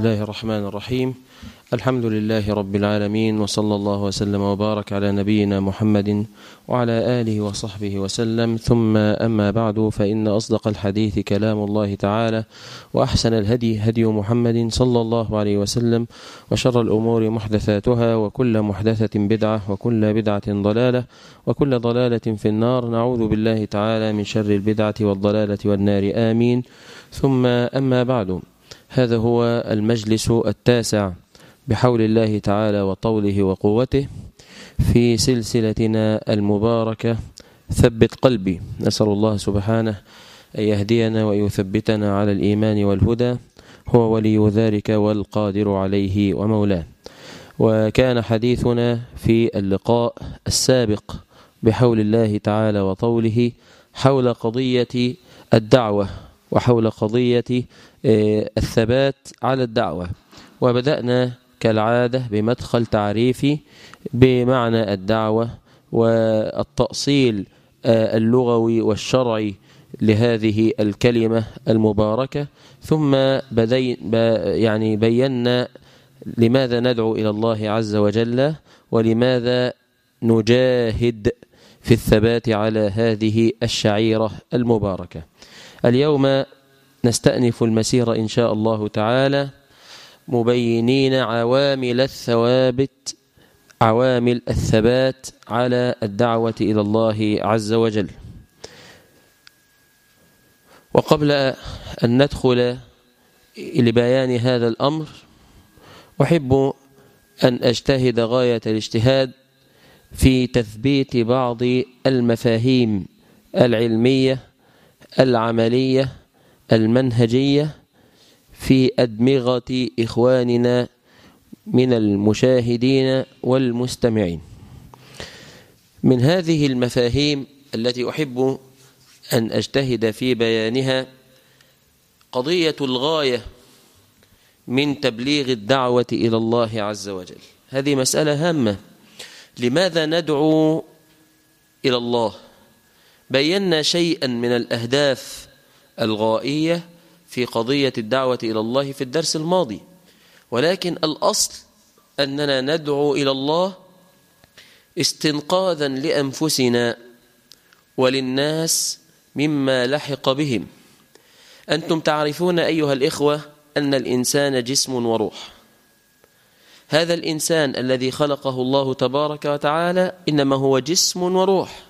الله الرحمن الرحيم. الحمد لله رب العالمين، وصلى الله وسلم وبارك على نبينا محمد وعلى آله وصحبه وسلم، ثم أما بعد، فإن أصدق الحديث كلام الله تعالى، وأحسن الهدي هدي محمد صلى الله عليه وسلم، وشر الأمور محدثاتها، وكل محدثة بدعة، وكل بدعة ضلالة، وكل ضلالة في النار. نعوذ بالله تعالى من شر البدعة والضلالة والنار، آمين. ثم أما بعد، هذا هو المجلس التاسع بحول الله تعالى وطوله وقوته في سلسلتنا المباركة ثبت قلبي. نسأل الله سبحانه أن يهدينا ويثبتنا على الإيمان والهدى، هو ولي ذلك والقادر عليه ومولاه. وكان حديثنا في اللقاء السابق بحول الله تعالى وطوله حول قضية الدعوة، وحول قضية الثبات على الدعوة، وبدأنا كالعادة بمدخل تعريفي بمعنى الدعوة والتأصيل اللغوي والشرعي لهذه الكلمة المباركة، ثم بينا لماذا ندعو إلى الله عز وجل، ولماذا نجاهد في الثبات على هذه الشعيرة المباركة. اليوم نستأنف المسير إن شاء الله تعالى مبينين عوامل الثبات على الدعوة إلى الله عز وجل. وقبل أن ندخل لبيان هذا الأمر، أحب أن أجتهد غاية الاجتهاد في تثبيت بعض المفاهيم العلمية العملية المنهجية في أدمغة إخواننا من المشاهدين والمستمعين. من هذه المفاهيم التي أحب أن أجتهد في بيانها قضية الغاية من تبليغ الدعوة إلى الله عز وجل. هذه مسألة هامة. لماذا ندعو إلى الله؟ بينا شيئا من الأهداف الغائية في قضية الدعوة إلى الله في الدرس الماضي، ولكن الأصل أننا ندعو إلى الله استنقاذا لأنفسنا وللناس مما لحق بهم. أنتم تعرفون أيها الإخوة أن الإنسان جسم وروح. هذا الإنسان الذي خلقه الله تبارك وتعالى إنما هو جسم وروح.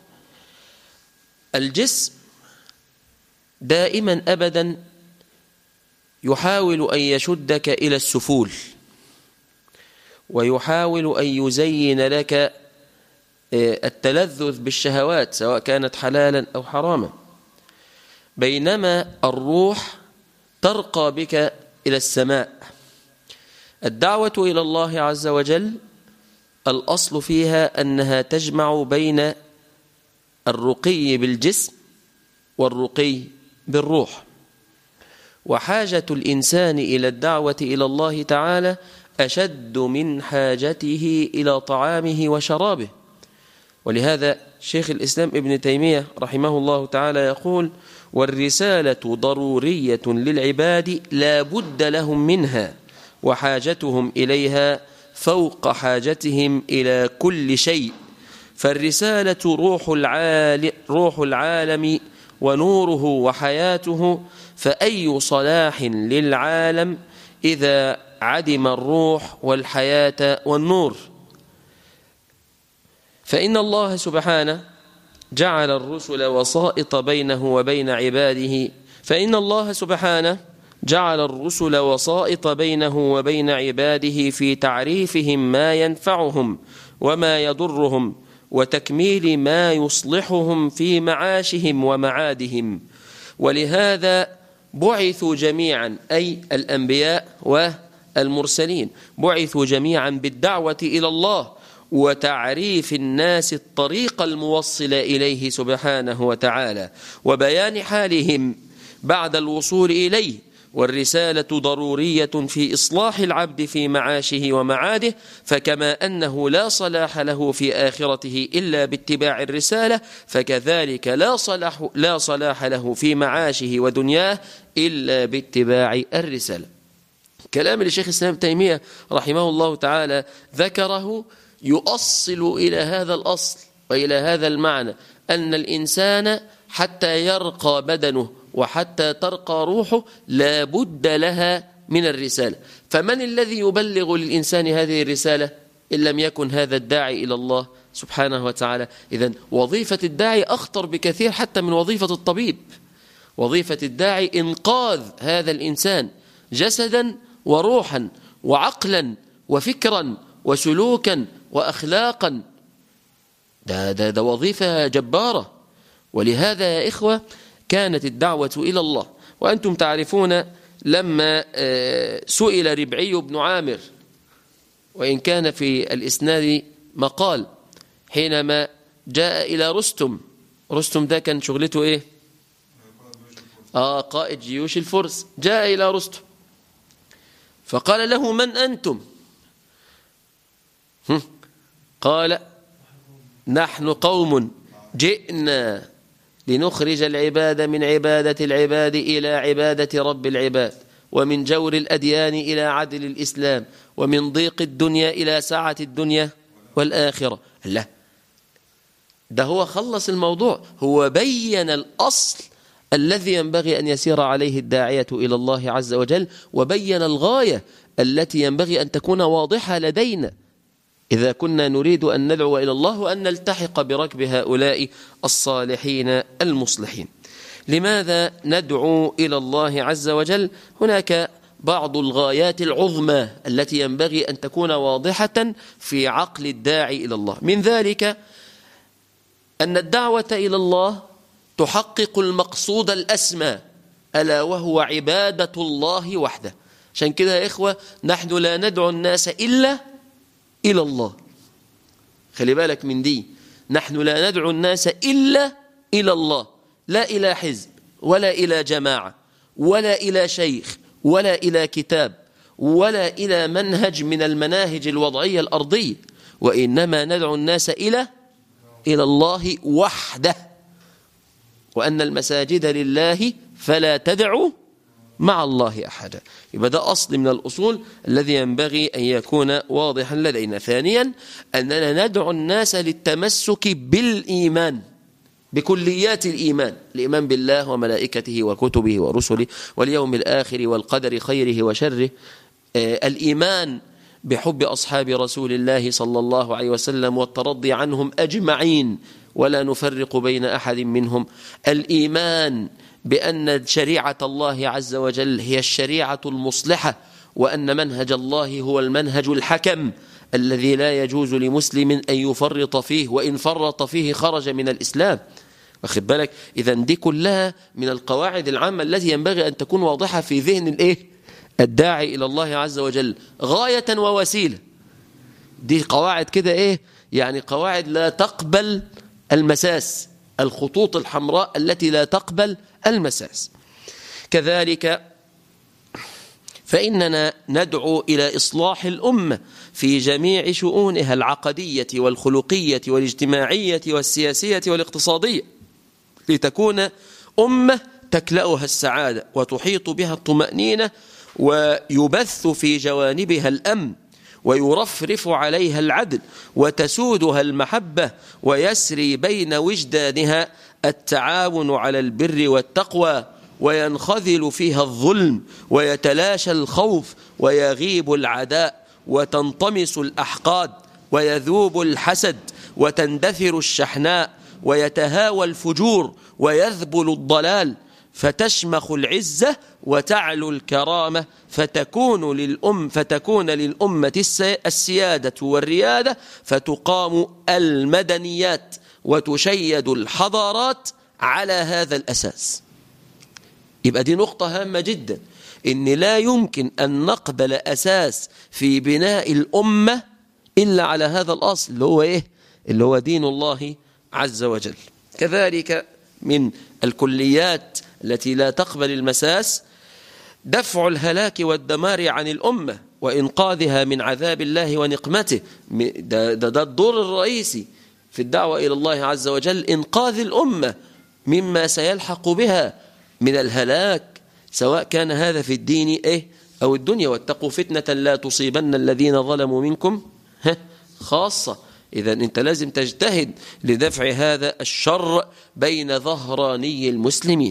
الجسم دائما أبدا يحاول أن يشدك إلى السفول، ويحاول أن يزين لك التلذذ بالشهوات سواء كانت حلالا أو حراما، بينما الروح ترقى بك إلى السماء. الدعوة إلى الله عز وجل الأصل فيها أنها تجمع بين الرقي بالجسم والرقي بالروح، وحاجة الإنسان إلى الدعوة إلى الله تعالى أشد من حاجته إلى طعامه وشرابه. ولهذا شيخ الإسلام ابن تيمية رحمه الله تعالى يقول: والرسالة ضرورية للعباد لا بد لهم منها، وحاجتهم إليها فوق حاجتهم إلى كل شيء، فالرسالة روح العالم ونوره وحياته، فأي صلاح للعالم إذا عدم الروح والحياة والنور. فإن الله سبحانه جعل الرسل وسائط بينه وبين عباده في تعريفهم ما ينفعهم وما يضرهم، وتكميل ما يصلحهم في معاشهم ومعادهم. ولهذا بعثوا جميعا، أي الأنبياء والمرسلين، بعثوا جميعا بالدعوة إلى الله وتعريف الناس الطريق الموصل إليه سبحانه وتعالى، وبيان حالهم بعد الوصول إليه. والرسالة ضرورية في إصلاح العبد في معاشه ومعاده، فكما أنه لا صلاح له في آخرته إلا باتباع الرسالة، فكذلك لا صلاح له في معاشه ودنياه إلا باتباع الرسالة. كلام لشيخ الإسلام تيمية رحمه الله تعالى ذكره يؤصل إلى هذا الأصل وإلى هذا المعنى، أن الإنسان حتى يرقى بدنه وحتى ترقى روحه لا بد لها من الرسالة. فمن الذي يبلغ للإنسان هذه الرسالة إن لم يكن هذا الداعي إلى الله سبحانه وتعالى؟ إذن وظيفة الداعي أخطر بكثير حتى من وظيفة الطبيب. وظيفة الداعي إنقاذ هذا الإنسان جسدا وروحا وعقلا وفكرا وسلوكا وأخلاقا. ده وظيفة جبارة. ولهذا يا إخوة كانت الدعوة إلى الله. وأنتم تعرفون لما سئل ربعي بن عامر، وإن كان في الإسناد مقال، حينما جاء إلى رستم ده كان شغلته إيه؟ قائد جيوش الفرس. جاء إلى رستم فقال له: من أنتم؟ قال: نحن قوم جئنا لنخرج العباد من عبادة العباد إلى عبادة رب العباد، ومن جور الأديان إلى عدل الإسلام، ومن ضيق الدنيا إلى سعة الدنيا والآخرة. لا، ده هو خلص الموضوع، هو بين الأصل الذي ينبغي أن يسير عليه الداعية إلى الله عز وجل، وبين الغاية التي ينبغي أن تكون واضحة لدينا إذا كنا نريد أن ندعو إلى الله وأن نلتحق بركب هؤلاء الصالحين المصلحين. لماذا ندعو إلى الله عز وجل؟ هناك بعض الغايات العظمى التي ينبغي أن تكون واضحة في عقل الداعي إلى الله. من ذلك أن الدعوة إلى الله تحقق المقصود الأسمى، ألا وهو عبادة الله وحده. عشان كده يا إخوة نحن لا ندعو الناس إلا إلى الله. خلي بالك من دي، نحن لا ندعو الناس إلا إلى الله، لا إلى حزب ولا إلى جماعة ولا إلى شيخ ولا إلى كتاب ولا إلى منهج من المناهج الوضعية الأرضية، وإنما ندعو الناس إلى الله وحده، وأن المساجد لله فلا تدعوا مع الله أحدا. يبقى ده أصل من الأصول الذي ينبغي أن يكون واضحا لدينا. ثانيا أننا ندعو الناس للتمسك بالإيمان، بكليات الإيمان بالله وملائكته وكتبه ورسله واليوم الآخر والقدر خيره وشره، الإيمان بحب أصحاب رسول الله صلى الله عليه وسلم والترضي عنهم أجمعين ولا نفرق بين أحد منهم، الإيمان بأن شريعة الله عز وجل هي الشريعة المصلحة، وأن منهج الله هو المنهج الحكم الذي لا يجوز لمسلم أن يفرط فيه، وإن فرط فيه خرج من الإسلام. واخد بالك؟ إذن دي كلها من القواعد العامة التي ينبغي أن تكون واضحة في ذهن الداعي إلى الله عز وجل، غاية ووسيلة. دي قواعد كده يعني قواعد لا تقبل المساس، الخطوط الحمراء التي لا تقبل المساس. كذلك فإننا ندعو إلى إصلاح الأمة في جميع شؤونها العقدية والخلقية والاجتماعية والسياسية والاقتصادية، لتكون أمة تكلأها السعادة وتحيط بها الطمأنينة ويبث في جوانبها الأمن ويرفرف عليها العدل وتسودها المحبة ويسري بين وجدانها التعاون على البر والتقوى، وينخذل فيها الظلم ويتلاشى الخوف ويغيب العداء وتنطمس الأحقاد ويذوب الحسد وتندثر الشحناء ويتهاوى الفجور ويذبل الضلال، فتشمخ العزة وتعلو الكرامة، فتكون للأمة السيادة والريادة، فتقام المدنيات وتشيد الحضارات على هذا الأساس. يبقى دي نقطة هامة جدا، إن لا يمكن أن نقبل أساس في بناء الأمة إلا على هذا الأصل اللي هو اللي هو دين الله عز وجل. كذلك من الكليات التي لا تقبل المساس دفع الهلاك والدمار عن الأمة وإنقاذها من عذاب الله ونقمته. ده الدور الرئيسي في الدعوة إلى الله عز وجل، إنقاذ الأمة مما سيلحق بها من الهلاك، سواء كان هذا في الدين أو الدنيا، واتقوا فتنة لا تصيبن الذين ظلموا منكم خاصة. إذا أنت لازم تجتهد لدفع هذا الشر بين ظهراني المسلمين.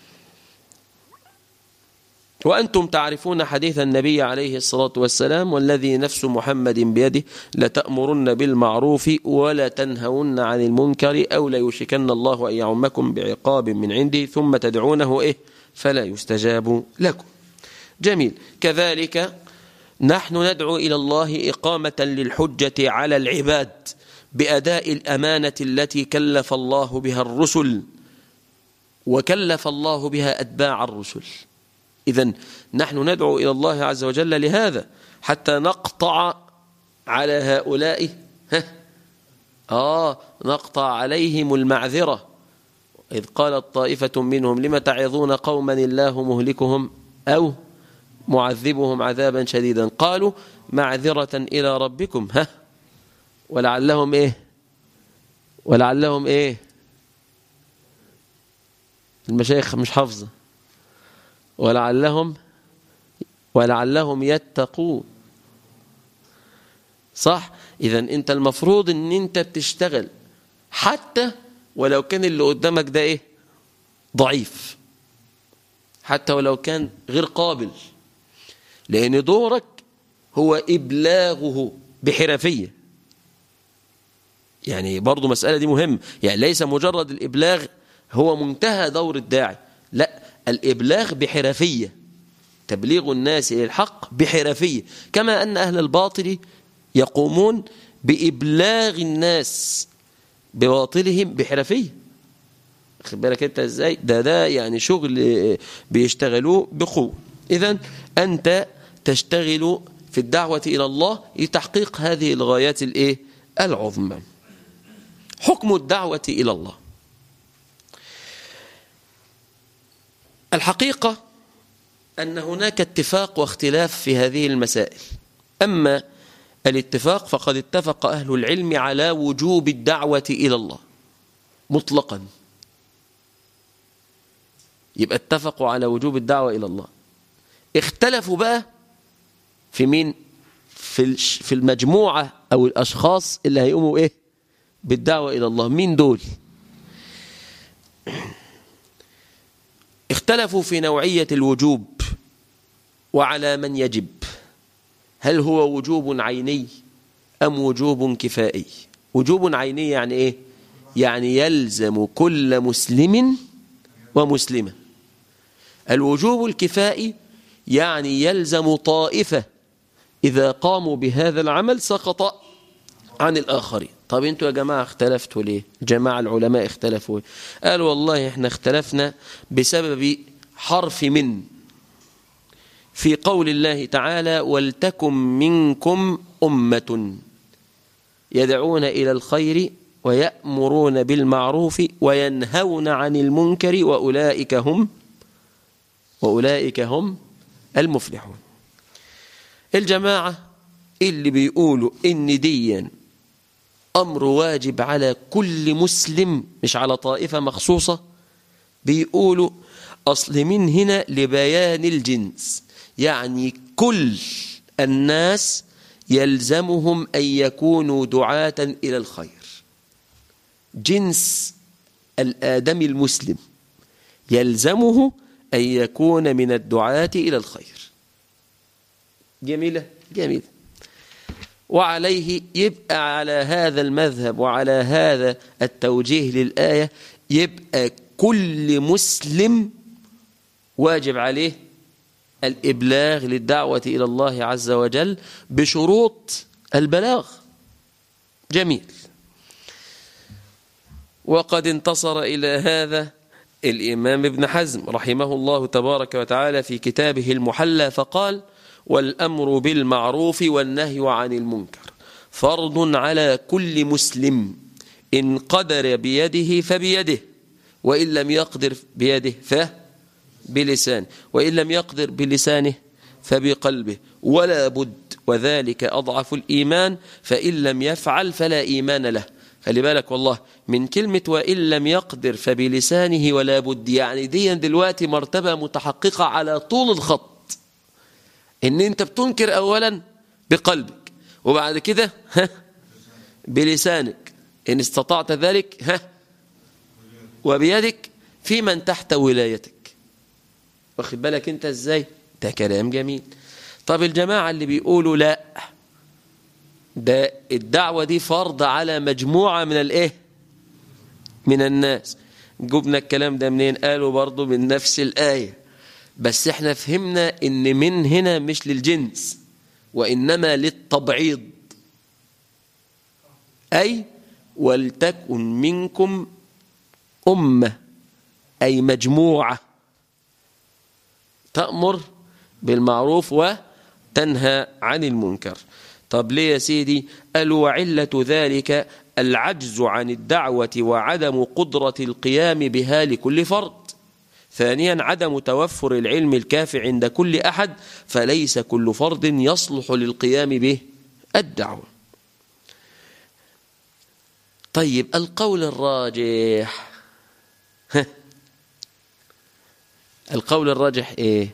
وأنتم تعرفون حديث النبي عليه الصلاة والسلام: والذي نفس محمد بيده لتأمرن بالمعروف ولا تنهون عن المنكر أو ليوشكن الله أن يعمكم بعقاب من عنده ثم تدعونه فلا يستجاب لكم. جميل. كذلك نحن ندعو إلى الله إقامة للحجة على العباد بأداء الأمانة التي كلف الله بها الرسل وكلف الله بها أتباع الرسل. إذن نحن ندعو إلى الله عز وجل لهذا حتى نقطع على هؤلاء نقطع عليهم المعذرة. إذ قالت طائفة منهم لم تعظون قوما الله مهلكهم أو معذبهم عذابا شديدا قالوا معذرة إلى ربكم ولعلهم المشايخ مش حافظة ولعلهم يتقون. صح. إذن أنت المفروض أن أنت بتشتغل حتى ولو كان اللي قدامك ده ضعيف، حتى ولو كان غير قابل، لأن دورك هو إبلاغه بحرفية. يعني برضو مسألة دي مهم، يعني ليس مجرد الإبلاغ هو منتهى دور الداعي، لا، الإبلاغ بحرفية، تبليغ الناس إلى الحق بحرفية، كما أن أهل الباطل يقومون بإبلاغ الناس بباطلهم بحرفية. خد بالك أنت إزاي؟ ده يعني شغل بيشتغلوه بقوة. إذن أنت تشتغل في الدعوة إلى الله لتحقيق هذه الغايات العظمى. حكم الدعوة إلى الله. الحقيقة أن هناك اتفاق واختلاف في هذه المسائل. أما الاتفاق فقد اتفق أهل العلم على وجوب الدعوة إلى الله مطلقا. يبقى اتفقوا على وجوب الدعوة إلى الله. اختلفوا بقى في مين؟ في المجموعة أو الأشخاص اللي هيقوموا بالدعوة إلى الله. مين دول؟ اختلفوا في نوعية الوجوب وعلى من يجب. هل هو وجوب عيني أم وجوب كفائي؟ وجوب عيني يعني يعني يلزم كل مسلم ومسلمة. الوجوب الكفائي يعني يلزم طائفة إذا قاموا بهذا العمل سقط عن الآخرين. طب انتوا يا جماعة اختلفتوا ليه؟ جماعة العلماء اختلفوا. قالوا والله احنا اختلفنا بسبب حرف من في قول الله تعالى: ولتكن منكم أمة يدعون إلى الخير ويأمرون بالمعروف وينهون عن المنكر وأولئك هم المفلحون. الجماعة اللي بيقولوا إن ديا أمر واجب على كل مسلم مش على طائفة مخصوصة، بيقولوا أصل من هنا لبيان الجنس، يعني كل الناس يلزمهم أن يكونوا دعاة إلى الخير. جنس الآدمي المسلم يلزمه أن يكون من الدعاة إلى الخير. جميلة. وعليه يبقى على هذا المذهب وعلى هذا التوجيه للآية يبقى كل مسلم واجب عليه الإبلاغ للدعوة إلى الله عز وجل بشروط البلاغ. جميل. وقد انتصر إلى هذا الإمام ابن حزم رحمه الله تبارك وتعالى في كتابه المحلى فقال: والأمر بالمعروف والنهي عن المنكر فرض على كل مسلم، إن قدر بيده فبيده، وإن لم يقدر بيده فبلسانه، وإن لم يقدر بلسانه فبقلبه، ولا بد، وذلك أضعف الإيمان، فإن لم يفعل فلا إيمان له. خلي بالك والله من كلمة وإن لم يقدر فبلسانه ولا بد، يعني دي دلوقتي مرتبة متحققة على طول الخط. ان انت بتنكر اولا بقلبك، وبعد كده بلسانك ان استطعت ذلك، وبيدك في من تحت ولايتك. واخد بالك انت ازاي؟ ده كلام جميل. طب الجماعة اللي بيقولوا لا، ده الدعوة دي فرض على مجموعة من الايه، من الناس. جبنا الكلام ده منين؟ قالوا برضو من نفس الآية، بس احنا فهمنا ان من هنا مش للجنس وإنما للتبعيض، أي ولتكن منكم أمة، أي مجموعة تأمر بالمعروف وتنهى عن المنكر. طب ليه يا سيدي؟ قالوا وعلة ذلك العجز عن الدعوة وعدم قدرة القيام بها لكل فرد. ثانيا عدم توفر العلم الكافي عند كل أحد، فليس كل فرد يصلح للقيام به الدعوة. طيب القول الراجح، القول الراجح ايه؟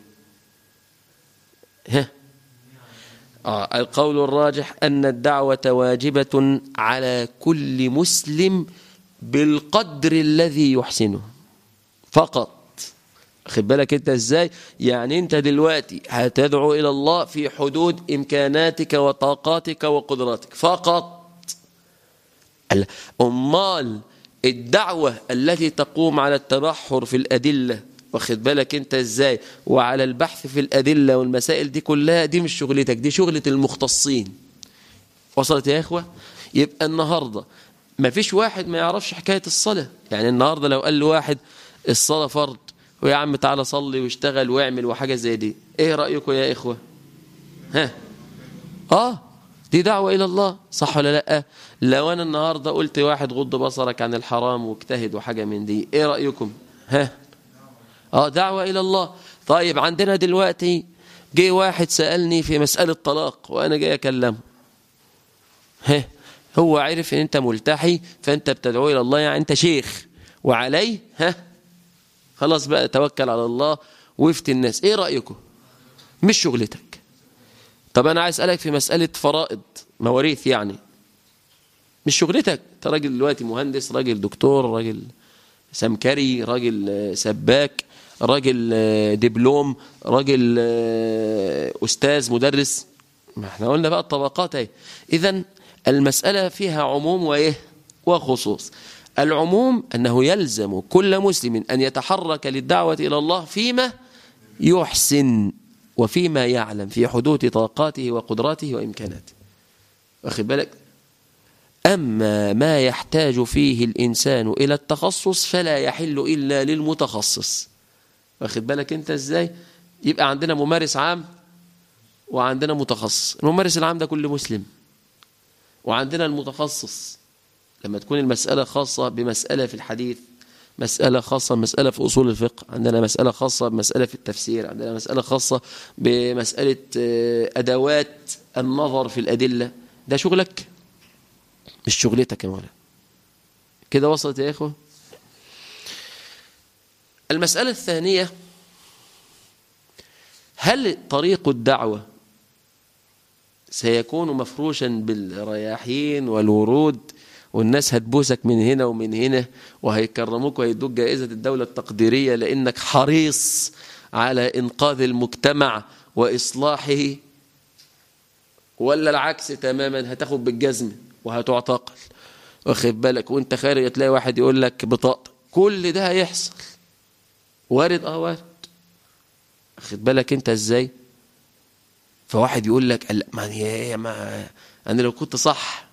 القول الراجح أن الدعوة واجبة على كل مسلم بالقدر الذي يحسنه فقط. خد بالك انت ازاي؟ يعني انت دلوقتي هتدعو إلى الله في حدود إمكاناتك وطاقاتك وقدراتك فقط. أمال الدعوة التي تقوم على التبحر في الأدلة، واخد بالك انت ازاي، وعلى البحث في الأدلة والمسائل دي كلها، دي مش شغلتك، دي شغلة المختصين. وصلت يا إخوة؟ يبقى النهاردة ما فيش واحد ما يعرفش حكاية الصلاة. يعني النهاردة لو قال له واحد الصلاة فرض، ويا عم تعالى صلي واشتغل واعمل وحاجة زي دي، ايه رأيكم يا إخوة؟ دي دعوة إلى الله، صح ولا لأ؟ لو أنا النهاردة قلت واحد غض بصرك عن الحرام واجتهد وحاجة من دي، ايه رأيكم؟ دعوة إلى الله. طيب عندنا دلوقتي جه واحد سألني في مسألة طلاق وأنا جاي أكلمه، هو عرف ان انت ملتحي فانت بتدعو الى الله، يعني انت شيخ وعليه خلاص بقى توكل على الله وافتي الناس، ايه رأيكم؟ مش شغلتك. طب انا عايز اسالك في مسألة فرائض مواريث، يعني مش شغلتك. انت راجل دلوقتي مهندس، راجل دكتور، راجل سمكري، راجل سباك، راجل دبلوم، راجل استاذ مدرس، ما احنا قلنا بقى الطبقات اهي. اذا المسألة فيها عموم وإيه وخصوص. العموم أنه يلزم كل مسلم أن يتحرك للدعوة إلى الله فيما يحسن وفيما يعلم في حدود طاقاته وقدراته وإمكاناته. واخد بالك؟ أما ما يحتاج فيه الإنسان إلى التخصص فلا يحل إلا للمتخصص. واخد بالك أنت إزاي؟ يبقى عندنا ممارس عام وعندنا متخصص. الممارس العام ده كل مسلم، وعندنا المتخصص لما تكون المسألة خاصة بمسألة في الحديث، مسألة خاصة بمسألة في أصول الفقه، عندنا مسألة خاصة بمسألة في التفسير، عندنا مسألة خاصة بمسألة أدوات النظر في الأدلة. ده شغلك مش شغلتك يا مولانا. كده وصلت يا إخوة؟ المسألة الثانية، هل طريق الدعوة سيكون مفروشا بالرياحين والورود والناس هتبوسك من هنا ومن هنا وهيكرموك وهيدوك جائزة الدولة التقديرية لأنك حريص على إنقاذ المجتمع وإصلاحه، ولا العكس تماما هتاخد بالجزم وهتعتقل؟ واخد بالك؟ وانت خارج تلاقي واحد يقول لك بطاقتك. كل ده هيحصل، وارد وارد. واخد بالك انت ازاي؟ فواحد يقول لك ما انا لو كنت صح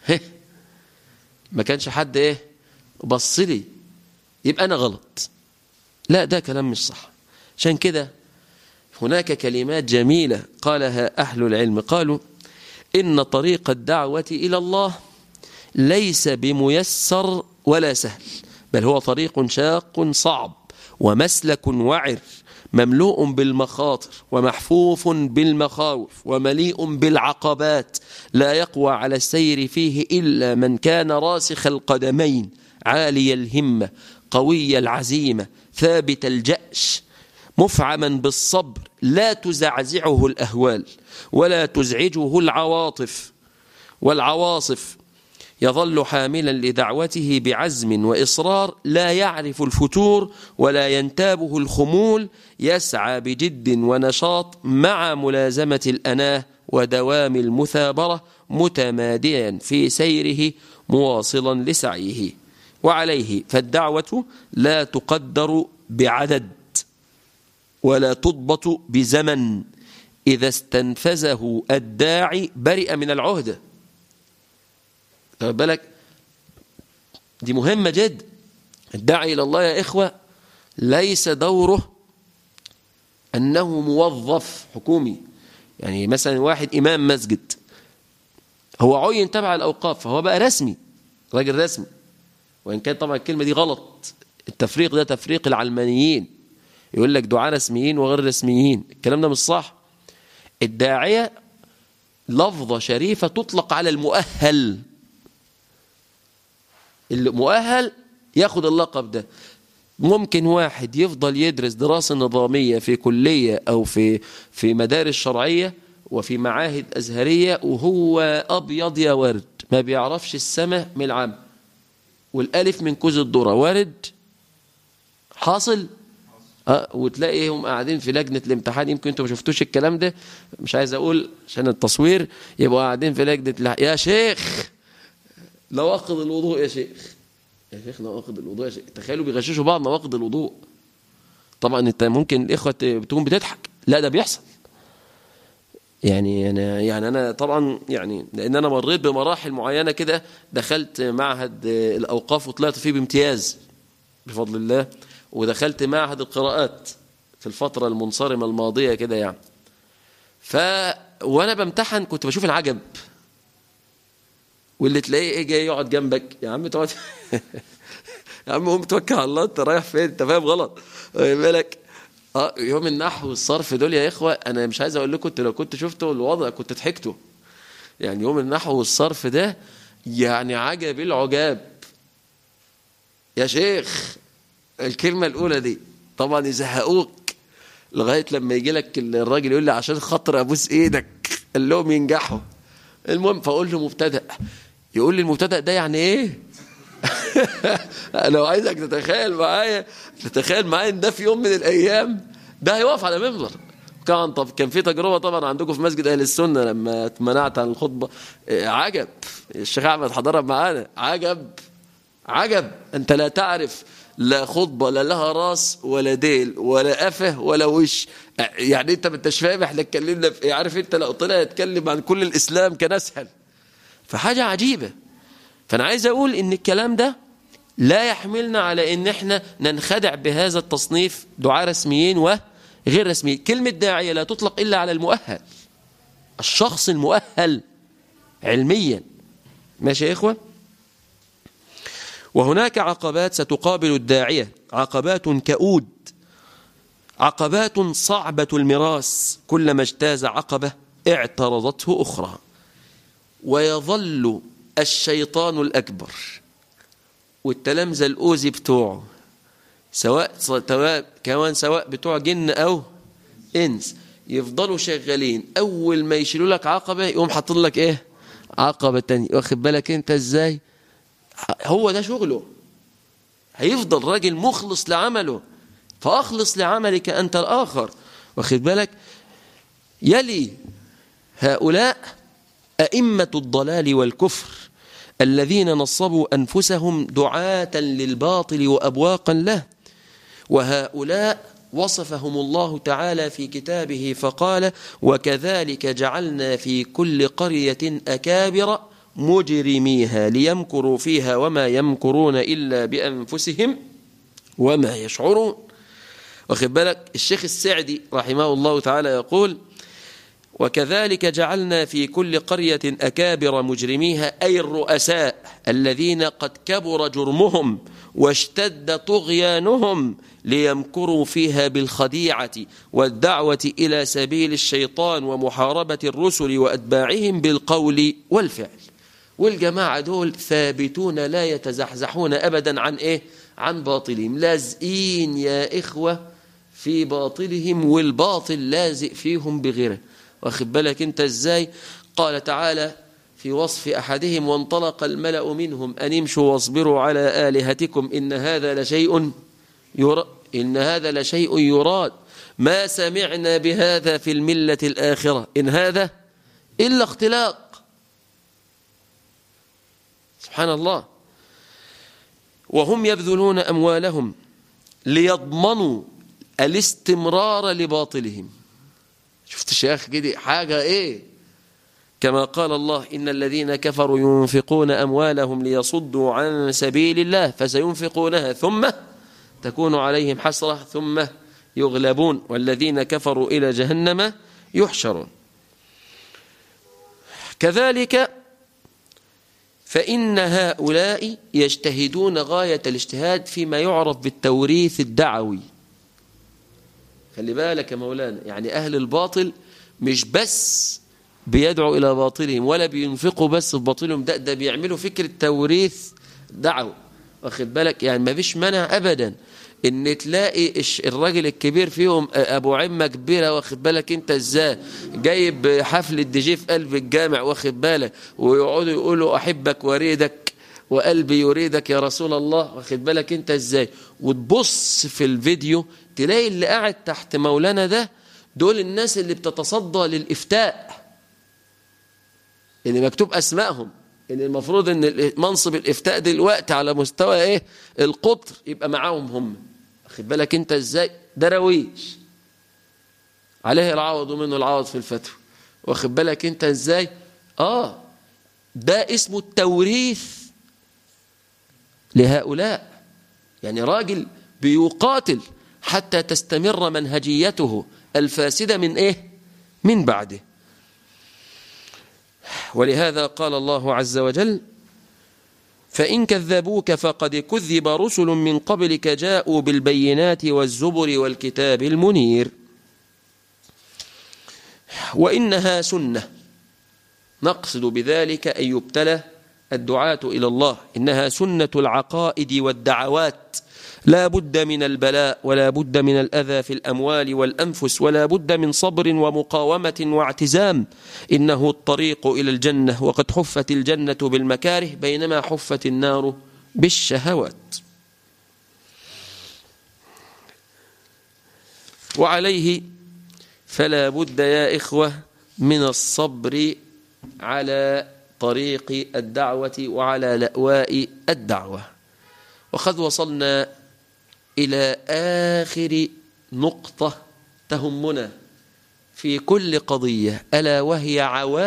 ما كانش حد بص لي يبقى انا غلط. لا، ده كلام مش صح. عشان كده هناك كلمات جميلة قالها أهل العلم، قالوا إن طريق الدعوة إلى الله ليس بميسر ولا سهل، بل هو طريق شاق صعب ومسلك وعر مملوء بالمخاطر ومحفوف بالمخاوف ومليء بالعقبات، لا يقوى على السير فيه إلا من كان راسخ القدمين عالي الهمة قوي العزيمة ثابت الجأش مفعما بالصبر لا تزعزعه الأهوال ولا تزعجه العواطف والعواصف، يظل حاملا لدعوته بعزم وإصرار، لا يعرف الفتور ولا ينتابه الخمول، يسعى بجد ونشاط مع ملازمة الأناه ودوام المثابرة، متماديا في سيره مواصلا لسعيه. وعليه فالدعوة لا تقدر بعدد ولا تضبط بزمن، إذا استنفذه الداعي برئ من العهدة. خد بالك دي مهمة جدا. الداعي إلى الله يا إخوة ليس دوره أنه موظف حكومي. يعني مثلا واحد إمام مسجد هو عين تبع الأوقاف فهو بقى رسمي، راجل رسمي، وإن كان طبعا الكلمة دي غلط. التفريق ده تفريق العلمانيين، يقول لك دعاة رسميين وغير رسميين، الكلام ده مش صح. الداعية لفظة شريفة تطلق على المؤهل. المؤهل ياخد اللقب ده. ممكن واحد يفضل يدرس دراسة نظامية في كلية أو في مدارس شرعية وفي معاهد أزهرية وهو أبيض يا ورد، ما بيعرفش السماء من العام والألف من كوز الذرة، وارد حاصل. وتلاقيهم قاعدين في لجنة الامتحان، يمكن انتم ما شفتوش الكلام ده، مش عايز اقول عشان التصوير، يبقوا قاعدين في لجنة يا شيخ نواقض الوضوء، يا شيخ نواقض الوضوء، يا شيخ. تخيلوا بيغششوا بعض نواقض الوضوء. طبعا انت ممكن الاخوة تكون بتضحك، لا ده بيحصل. يعني انا طبعا يعني لان انا مريت بمراحل معينة كده، دخلت معهد الاوقاف وطلعت فيه بامتياز بفضل الله، ودخلت معهد القراءات في الفترة المنصرمة الماضية كده يعني. وانا بامتحن كنت بشوف العجب، واللي تلاقيه ايه جاي يقعد جنبك، يا عم تقعد يا عم قوم توكل على الله، انت رايح فين؟ انت فاهم غلط. بالك يوم النحو والصرف دول يا اخوه، انا مش عايز اقول لكم لو كنت شفتوا الوضع كنت ضحكتوا. يعني يوم النحو والصرف ده يعني عجب العجاب يا شيخ. الكلمة الأولى دي طبعا يزهقوك لغاية لما يجي لك الراجل يقول لي عشان خاطر أبوس إيدك، قال لهم ينجحوا. المهم فأقول له مبتدأ، يقول لي المبتدأ ده يعني إيه؟ لو عايزك تتخيل معايا إن ده في يوم من الأيام ده هيوقف على منبر. كان في تجربة طبعا عندكم في مسجد أهل السنة لما اتمنعت عن الخطبة. عجب، الشيخ أحمد حضرها معانا. عجب أنت لا تعرف لا خطبة لا لها راس ولا ديل ولا قفه ولا وش. يعني انت ما انتش فاهم احنا اتكلمنا في ايه. عارف انت لو طلع يتكلم عن كل الاسلام كان اسهل. فحاجة عجيبة. فانا عايز اقول ان الكلام ده لا يحملنا على ان احنا ننخدع بهذا التصنيف دعاة رسميين وغير رسميين. كلمة داعية لا تطلق الا على المؤهل، الشخص المؤهل علميا. ماشي يا اخوة؟ وهناك عقبات ستقابل الداعية، عقبات كؤود، عقبات صعبة المراس، كلما اجتاز عقبة اعترضته أخرى. ويظل الشيطان الأكبر والتلامذة الأوزي بتوعه، سواء بتوع جن أو إنس، يفضلوا شغالين. أول ما يشيلوا لك عقبة يقوم حاطين لك إيه؟ عقبة تانية. واخد بالك أنت إزاي؟ هو ده شغله. هيفضل راجل مخلص لعمله، فأخلص لعملك أنت الآخر. واخد بالك؟ يلي هؤلاء أئمة الضلال والكفر الذين نصبوا أنفسهم دعاة للباطل وأبواقا له. وهؤلاء وصفهم الله تعالى في كتابه فقال: وكذلك جعلنا في كل قرية أكابر مجرميها ليمكروا فيها وما يمكرون إلا بأنفسهم وما يشعرون. واخد بالك؟ الشيخ السعدي رحمه الله تعالى يقول: وكذلك جعلنا في كل قرية أكابر مجرميها، أي الرؤساء الذين قد كبر جرمهم واشتد طغيانهم، ليمكروا فيها بالخديعة والدعوة إلى سبيل الشيطان ومحاربة الرسل وأتباعهم بالقول والفعل. والجماعة دول ثابتون لا يتزحزحون أبدا عن إيه؟ عن باطلهم، لازقين يا إخوة في باطلهم والباطل لازق فيهم بغيره. واخد بالك انت ازاي؟ قال تعالى في وصف أحدهم: وانطلق الملأ منهم أن امشوا واصبروا على آلهتكم إن هذا لشيء يراد ما سمعنا بهذا في الملة الآخرة إن هذا إلا اختلاق. سبحان الله. وهم يبذلون أموالهم ليضمنوا الاستمرار لباطلهم. شفت شيخ كده حاجة إيه؟ كما قال الله: إن الذين كفروا ينفقون أموالهم ليصدوا عن سبيل الله فسينفقونها ثم تكون عليهم حسرة ثم يغلبون والذين كفروا إلى جهنم يحشرون. كذلك فإن هؤلاء يجتهدون غاية الاجتهاد فيما يعرف بالتوريث الدعوي. خلي بالك يا مولانا، يعني أهل الباطل مش بس بيدعوا إلى باطلهم ولا بينفقوا بس في باطلهم، ده بيعملوا فكرة توريث دعوة. واخد بالك؟ يعني ما فيش منع أبدا إن تلاقي الراجل الكبير فيهم أبو عمة كبيرة، واخد بالك أنت إزاي، جايب حفل الدي جي في قلب الجامع، واخد بالك، ويقعدوا يقولوا أحبك وأريدك وقلبي يريدك يا رسول الله، واخد بالك أنت إزاي، وتبص في الفيديو تلاقي اللي قاعد تحت مولانا ده دول الناس اللي بتتصدى للإفتاء، اللي مكتوب أسمائهم، اللي المفروض ان منصب الإفتاء دلوقتي على مستوى ايه القطر يبقى معاهم هم. واخد بالك انت ازاي؟ درويش عليه العوض ومنه العوض في الفتوى. واخد بالك انت ازاي؟ ده اسمه التوريث لهؤلاء. يعني راجل بيقاتل حتى تستمر منهجيته الفاسدة من ايه؟ من بعده. ولهذا قال الله عز وجل: فإن كذبوك فقد كذب رسل من قبلك جاءوا بالبينات والزبر والكتاب المنير. وإنها سنة، نقصد بذلك أن يبتلى الدعاة إلى الله، إنها سنة العقائد والدعوات، لا بد من البلاء ولا بد من الأذى في الأموال والأنفس ولا بد من صبر ومقاومة واعتزام. إنه الطريق إلى الجنة، وقد حفت الجنة بالمكاره بينما حفت النار بالشهوات. وعليه فلا بد يا إخوة من الصبر على طريق الدعوة وعلى لأواء الدعوة. وقد وصلنا إلى آخر نقطة تهمنا في كل قضية، ألا وهي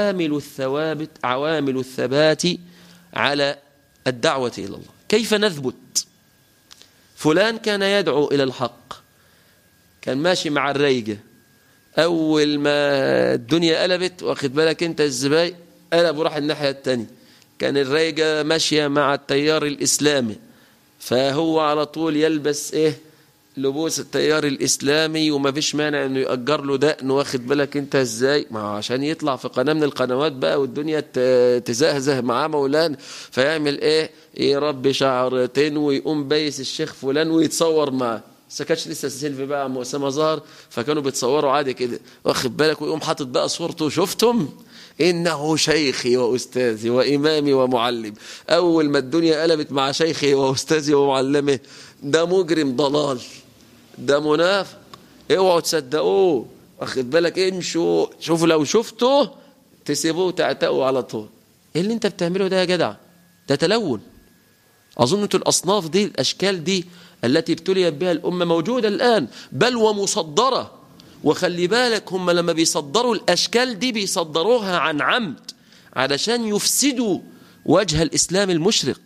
عوامل الثبات على الدعوة إلى الله. كيف نثبت؟ فلان كان يدعو إلى الحق، كان ماشي مع الريجة، أول ما الدنيا قلبت، واخد بالك أنت الزباي، قلب وراح الناحية التانية. كان الريجة ماشية مع التيار الإسلامي، فهو على طول يلبس لبوس التيار الإسلامي، وما فيش مانع انه يأجر له دقن، واخد بالك انت ازاي، ما عشان يطلع في قناة من القنوات بقى والدنيا تزهزه معاه مولانا، فيعمل يربي شعرتين ويقوم بيس الشيخ فلان ويتصور معاه. بس كانش لسه سيلفي بقى عم أسامة ظهر، فكانوا بيتصوروا عادي كده، واخد بالك، ويقوم حاطط بقى صورته: شفتم إنه شيخي وأستاذي وإمامي ومعلم. أول ما الدنيا قلبت مع شيخي وأستاذي ومعلمه، ده مجرم ضلال، ده منافق، اوعوا تصدقوه، واخد بالك، امشوا شوفوا، لو شفتوه تسيبوه وتعتقوا على طول. ايه اللي انت بتعمله ده يا جدع؟ ده تلون. أظن الأصناف دي، الأشكال دي التي ابتليت بها الأمة موجودة الآن، بل ومصدرة. وخلي بالك هم لما بيصدروا الأشكال دي بيصدروها عن عمد علشان يفسدوا وجه الإسلام المشرق.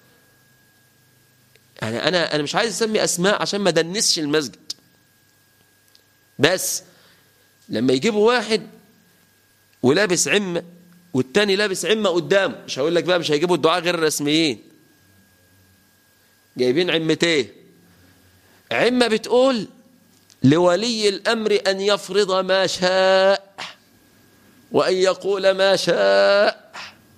يعني أنا مش عايز أسمي أسماء عشان ما دنسش المسجد، بس لما يجيبوا واحد ولابس عمة والتاني لابس عمة قدامه، مش هقول لك بقى مش هيجيبوا الدعاء غير الرسميين، جايبين عمتين، عمة بتقول لولي الأمر أن يفرض ما شاء وأن يقول ما شاء.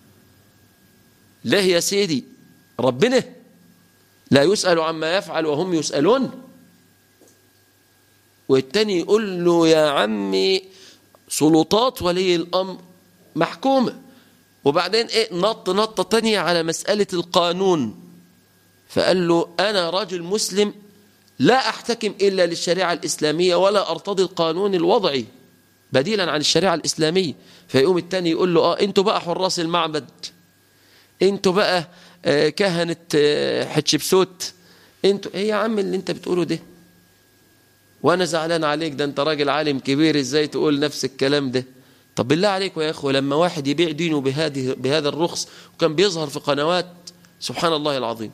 ليه يا سيدي؟ ربنا لا يسأل عما يفعل وهم يسألون. والتاني يقول له يا عمي سلطات ولي الأمر محكومة. وبعدين نطة تانية على مسألة القانون، فقال له أنا رجل مسلم لا أحتكم إلا للشريعة الإسلامية ولا أرتضي القانون الوضعي بديلا عن الشريعة الإسلامية. فيقوم التاني يقول له أنتوا بقى حراس المعبد، أنتوا بقى كهنة حتشبسوت، أنتوا إيه يا عم اللي أنت بتقوله ده؟ وأنا زعلان عليك، ده أنت راجل عالم كبير، إزاي تقول نفس الكلام ده؟ طب بالله عليكم يا إخوة، لما واحد يبيع دينه بهذا الرخص، وكان بيظهر في قنوات، سبحان الله العظيم،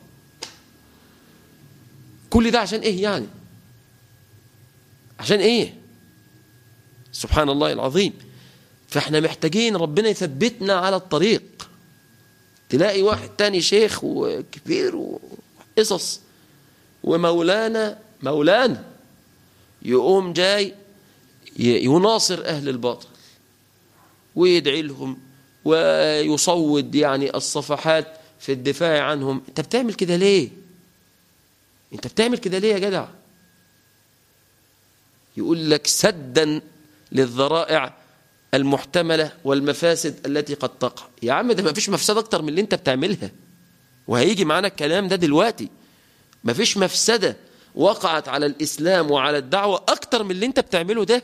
كل ده عشان إيه يعني؟ عشان إيه؟ سبحان الله العظيم. فإحنا محتاجين ربنا يثبتنا على الطريق. تلاقي واحد تاني شيخ وكبير وقصص ومولانا يقوم جاي يناصر أهل الباطل ويدعي لهم ويصود يعني الصفحات في الدفاع عنهم. أنت بتعمل كده ليه؟ أنت بتعمل كده ليه يا جدع؟ يقول لك سدا للذرائع المحتملة والمفاسد التي قد تقع. يا عم ده ما فيش مفسدة أكتر من اللي أنت بتعملها، وهيجي معنا الكلام ده دلوقتي. ما فيش مفسدة وقعت على الإسلام وعلى الدعوة أكتر من اللي أنت بتعمله ده.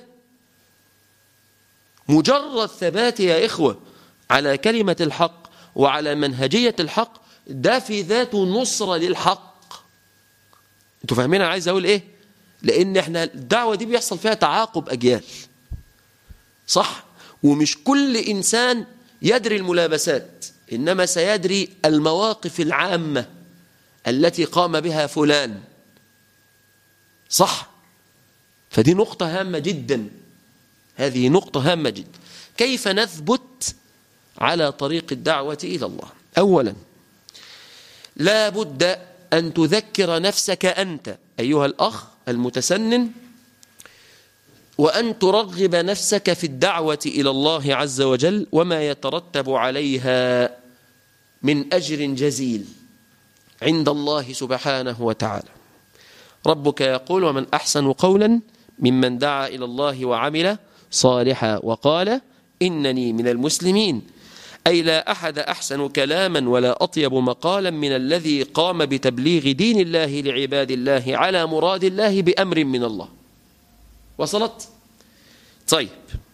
مجرد ثبات يا إخوة على كلمة الحق وعلى منهجية الحق، ده في ذاته نصرة للحق. أنتوا فاهمين أنا عايز أقول إيه؟ لأن إحنا الدعوة دي بيحصل فيها تعاقب أجيال، صح؟ ومش كل إنسان يدري الملابسات، إنما سيدري المواقف العامة التي قام بها فلان، صح؟ فدي نقطة هامة جدا، هذه نقطة هامة جدا. كيف نثبت على طريق الدعوة إلى الله؟ أولا لا بد أن تذكر نفسك أنت أيها الأخ المتسنن، وأن ترغب نفسك في الدعوة إلى الله عز وجل وما يترتب عليها من أجر جزيل عند الله سبحانه وتعالى. ربك يقول ومن أحسن قولا ممن دعا إلى الله وعمل صالحا وقال إنني من المسلمين، أي لا أحد أحسن كلاما ولا أطيب مقالا من الذي قام بتبليغ دين الله لعباد الله على مراد الله بأمر من الله. وصلت؟ طيب،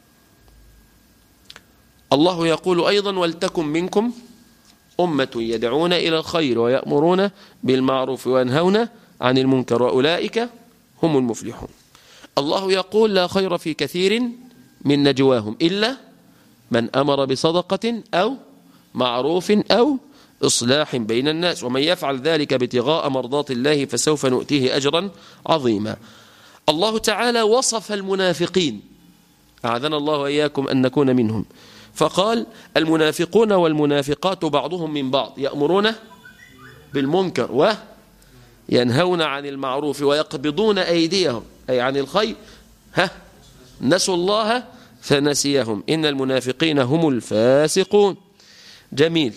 الله يقول أيضا ولتكن منكم أمة يدعون إلى الخير ويأمرون بالمعروف وينهون عن المنكر وأولئك هم المفلحون. الله يقول لا خير في كثير من نجواهم إلا من أمر بصدقة أو معروف أو إصلاح بين الناس ومن يفعل ذلك ابتغاء مرضات الله فسوف نؤتيه أجرا عظيما. الله تعالى وصف المنافقين، أعاذنا الله وإياكم أن نكون منهم، فقال المنافقون والمنافقات بعضهم من بعض يأمرون بالمنكر وينهون عن المعروف ويقبضون أيديهم أي عن الخير نسوا الله فنسيهم إن المنافقين هم الفاسقون. جميل.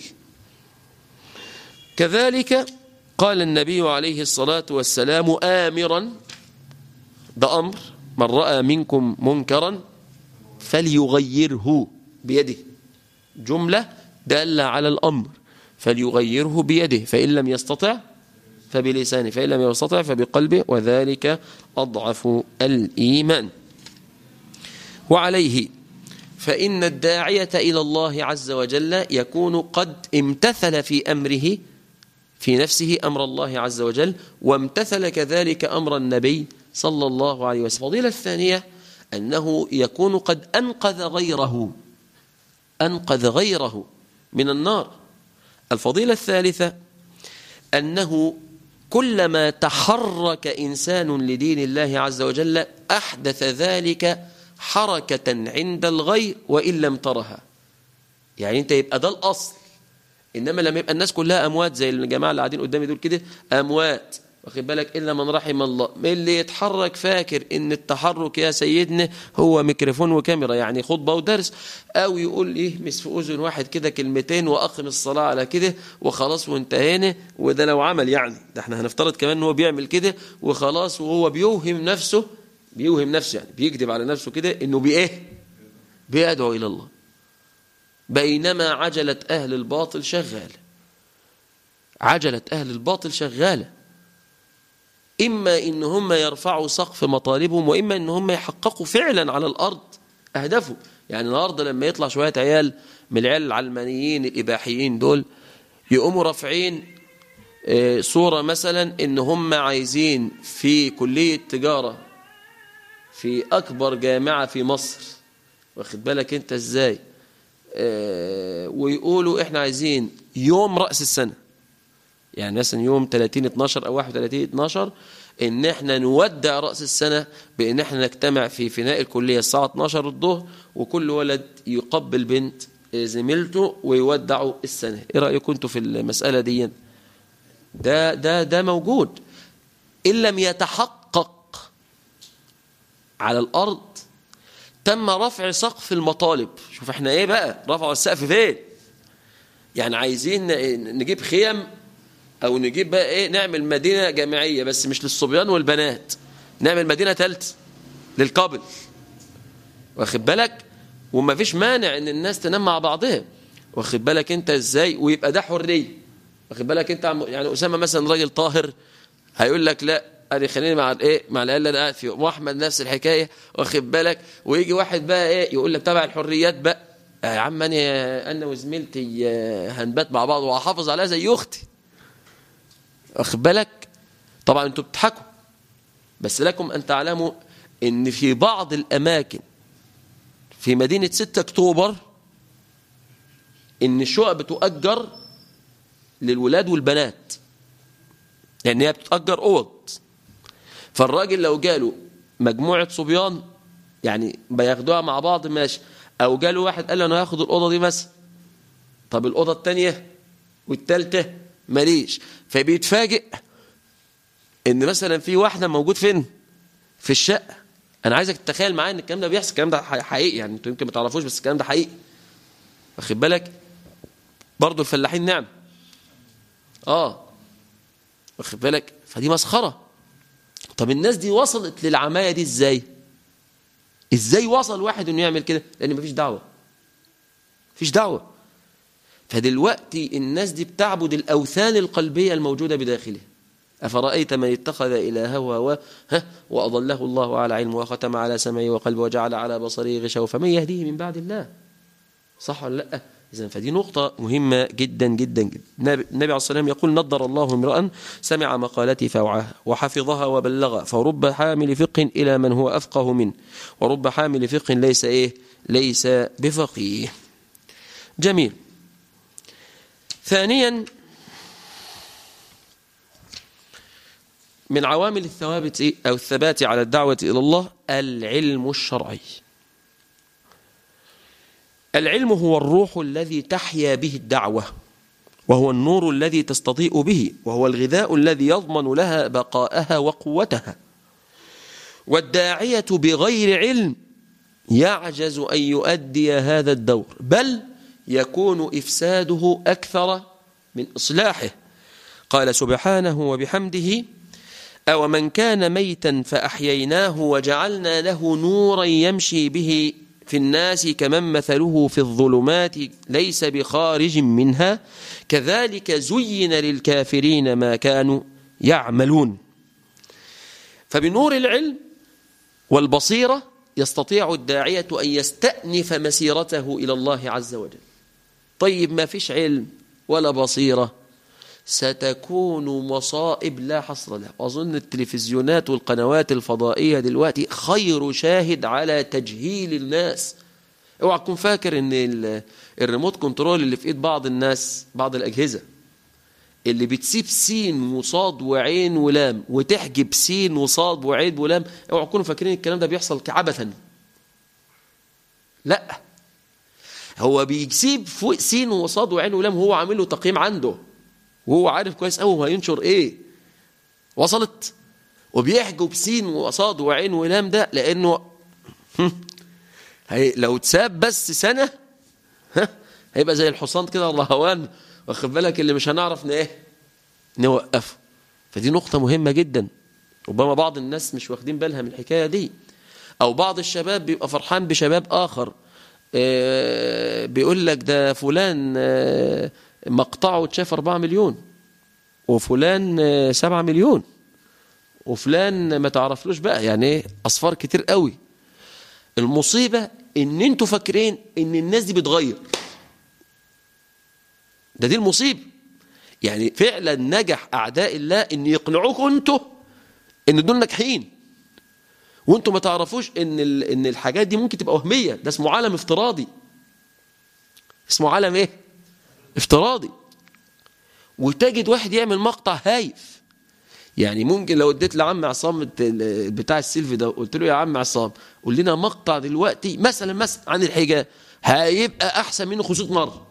كذلك قال النبي عليه الصلاة والسلام آمرا، ده أمر، من رأى منكم منكرا فليغيره بيده، جملة دالة على الأمر، فليغيره بيده فإن لم يستطع فبلسانه فإن لم يستطع فبقلبه وذلك أضعف الإيمان. وعليه فإن الداعية إلى الله عز وجل يكون قد امتثل في أمره في نفسه أمر الله عز وجل، وامتثل كذلك أمر النبي صلى الله عليه وسلم. الفضيلة الثانية أنه يكون قد أنقذ غيره من النار. الفضيلة الثالثة أنه كلما تحرك إنسان لدين الله عز وجل أحدث ذلك حركة عند الغير وإن لم ترها. يعني أنت يبقى ده الأصل، إنما لما يبقى الناس كلها أموات زي الجماعة اللي قاعدين قدامي دول كده أموات، واخد بالك، إلا من رحم الله، من اللي يتحرك فاكر إن التحرك يا سيدنا هو ميكروفون وكاميرا، يعني خطبة ودرس، أو يقول يهمس في أذن واحد كده كلمتين وأقم الصلاة على كده وخلاص وانتهينا. وده لو عمل، يعني ده احنا هنفترض كمان إن هو بيعمل كده وخلاص، وهو بيوهم نفسه بيوهم نفسه، يعني بيكذب على نفسه كده انه بيدعو الى الله، بينما عجلة اهل الباطل شغالة. عجلة اهل الباطل شغالة، اما ان هم يرفعوا سقف مطالبهم، واما ان هم يحققوا فعلا على الارض اهدافهم. يعني النهارده لما يطلع شوية عيال من العيال العلمانيين الاباحيين دول، يقوموا رافعين صورة مثلا ان هم عايزين في كلية تجارة في اكبر جامعة في مصر، واخد بالك انت ازاي، ويقولوا احنا عايزين يوم رأس السنة، يعني مثلا يوم 30/12 او 31/12، ان احنا نودع رأس السنة بان احنا نجتمع في فناء الكلية الساعة 12 الظهر، وكل ولد يقبل بنت زميلته ويودعوا السنة. ايه رأيكم انتوا في المسألة دي؟ ده موجود. إن لم يتحقق على الأرض تم رفع سقف المطالب. شوف احنا ايه بقى، رفعوا السقف فين؟ يعني عايزين نجيب خيم او نجيب بقى ايه، نعمل مدينة جامعية بس مش للصبيان والبنات، نعمل مدينة ثالثة للقبل، واخد بالك، وما فيش مانع ان الناس تنام مع بعضها، واخد بالك انت ازاي، ويبقى ده حرية، واخد بالك انت. يعني أسامة مثلا راجل طاهر هيقول لك لا انا خليني مع مع العيال اللي انا قاعد فيهم، واحمد نفس الحكايه، واخد بالك، ويجي واحد بقى يقول لك تبع الحريات بقى، يا عم انا وزميلتي هنبات مع بعض وهحافظ عليها زي اختي، واخد بالك. طبعا انتوا بتضحكوا، بس لكم ان تعلموا ان في بعض الاماكن في مدينه 6 اكتوبر ان الشقق بتؤجر للولاد والبنات، لان هي بتتأجر اوض. فالراجل لو جاله مجموعة صبيان يعني بياخدوها مع بعض ماشي، او جاله واحد قال له انا هاخد الأوضة دي مثلا، طب الأوضة التانية والتالتة ماليش، فبيتفاجئ ان مثلا في واحدة موجود فين في الشقة. انا عايزك تتخيل معايا ان الكلام ده بيحصل، الكلام ده حقيقي، يعني انتوا يمكن ما تعرفوش بس الكلام ده حقيقي، واخد بالك. برضو الفلاحين نعم واخد بالك، فدي مسخرة. طب الناس دي وصلت للعماية دي ازاي وصل واحد انه يعمل كده؟ لان مفيش دعوة. فدلوقتي الناس دي بتعبد الاوثان القلبية الموجودة بداخله. افرأيت من اتخذ الهه هواه واضله الله على علم وختم على سمعه وقلبه وجعل على بصره غشاوة فمن يهديه من بعد الله؟ صح ولا لا؟ إذن فدي نقطة مهمة جدا جدا جدا. النبي عليه الصلاة والسلام يقول نضر الله امرأ سمع مقالتي فوعاها وحفظها وبلغها، فرب حامل فقه إلى من هو أفقه منه، ورب حامل فقه ليس بفقيه. جميل. ثانيا من عوامل الثبات على الدعوة إلى الله العلم الشرعي. العلم هو الروح الذي تحيا به الدعوة، وهو النور الذي تستضيء به، وهو الغذاء الذي يضمن لها بقاءها وقوتها. والداعية بغير علم يعجز أن يؤدي هذا الدور، بل يكون إفساده أكثر من إصلاحه. قال سبحانه وبحمده أو من كان ميتا فأحييناه وجعلنا له نورا يمشي به في الناس كمن مثله في الظلمات ليس بخارج منها كذلك زين للكافرين ما كانوا يعملون. فبنور العلم والبصيرة يستطيع الداعية أن يستأنف مسيرته إلى الله عز وجل. طيب ما فيش علم ولا بصيرة ستكون مصائب لا حصر لها. وأظن التلفزيونات والقنوات الفضائية دلوقتي خير شاهد على تجهيل الناس. اوعى تكون فاكر ان الريموت كنترول اللي في ايد بعض الناس، بعض الأجهزة اللي بتسيب سين وصاد وعين ولام وتحجب سين وصاد وعين ولام، اوعى تكونوا فاكرين الكلام ده بيحصل عبثا. لا، هو بيسيب فوق سين وصاد وعين ولام، هو عامل له تقييم عنده وهو عارف كويس قوي هو هينشر ايه. وصلت؟ وبيحجب سين وصاد وعين ولام ده لانه لو تساب بس سنة هيبقى زي الحصان كده الرهوان، واخد بالك، اللي مش هنعرف نوقفه. فدي نقطة مهمة جدا ربما بعض الناس مش واخدين بالها من الحكاية دي، أو بعض الشباب بيبقى فرحان بشباب آخر، بيقول لك ده فلان مقطعه اتشاف 4 مليون، وفلان 7 مليون، وفلان ما تعرفلوش بقى، يعني ايه، أصفار كتير قوي. المصيبة ان انتوا فاكرين ان الناس دي بتغير، دي المصيبة. يعني فعلا نجح أعداء الله ان يقنعوكم انتوا ان دول ناجحين، وانتوا ما تعرفوش ان الحاجات دي ممكن تبقى وهمية. ده اسمه عالم افتراضي، اسمه عالم ايه، افتراضي. وتجد واحد يعمل مقطع هايف، يعني ممكن لو اديت لعم عصام بتاع السيلفي ده قلت له يا عم عصام قول لنا مقطع دلوقتي مثلا عن الحجاب، هيبقى احسن منه 500 مرة،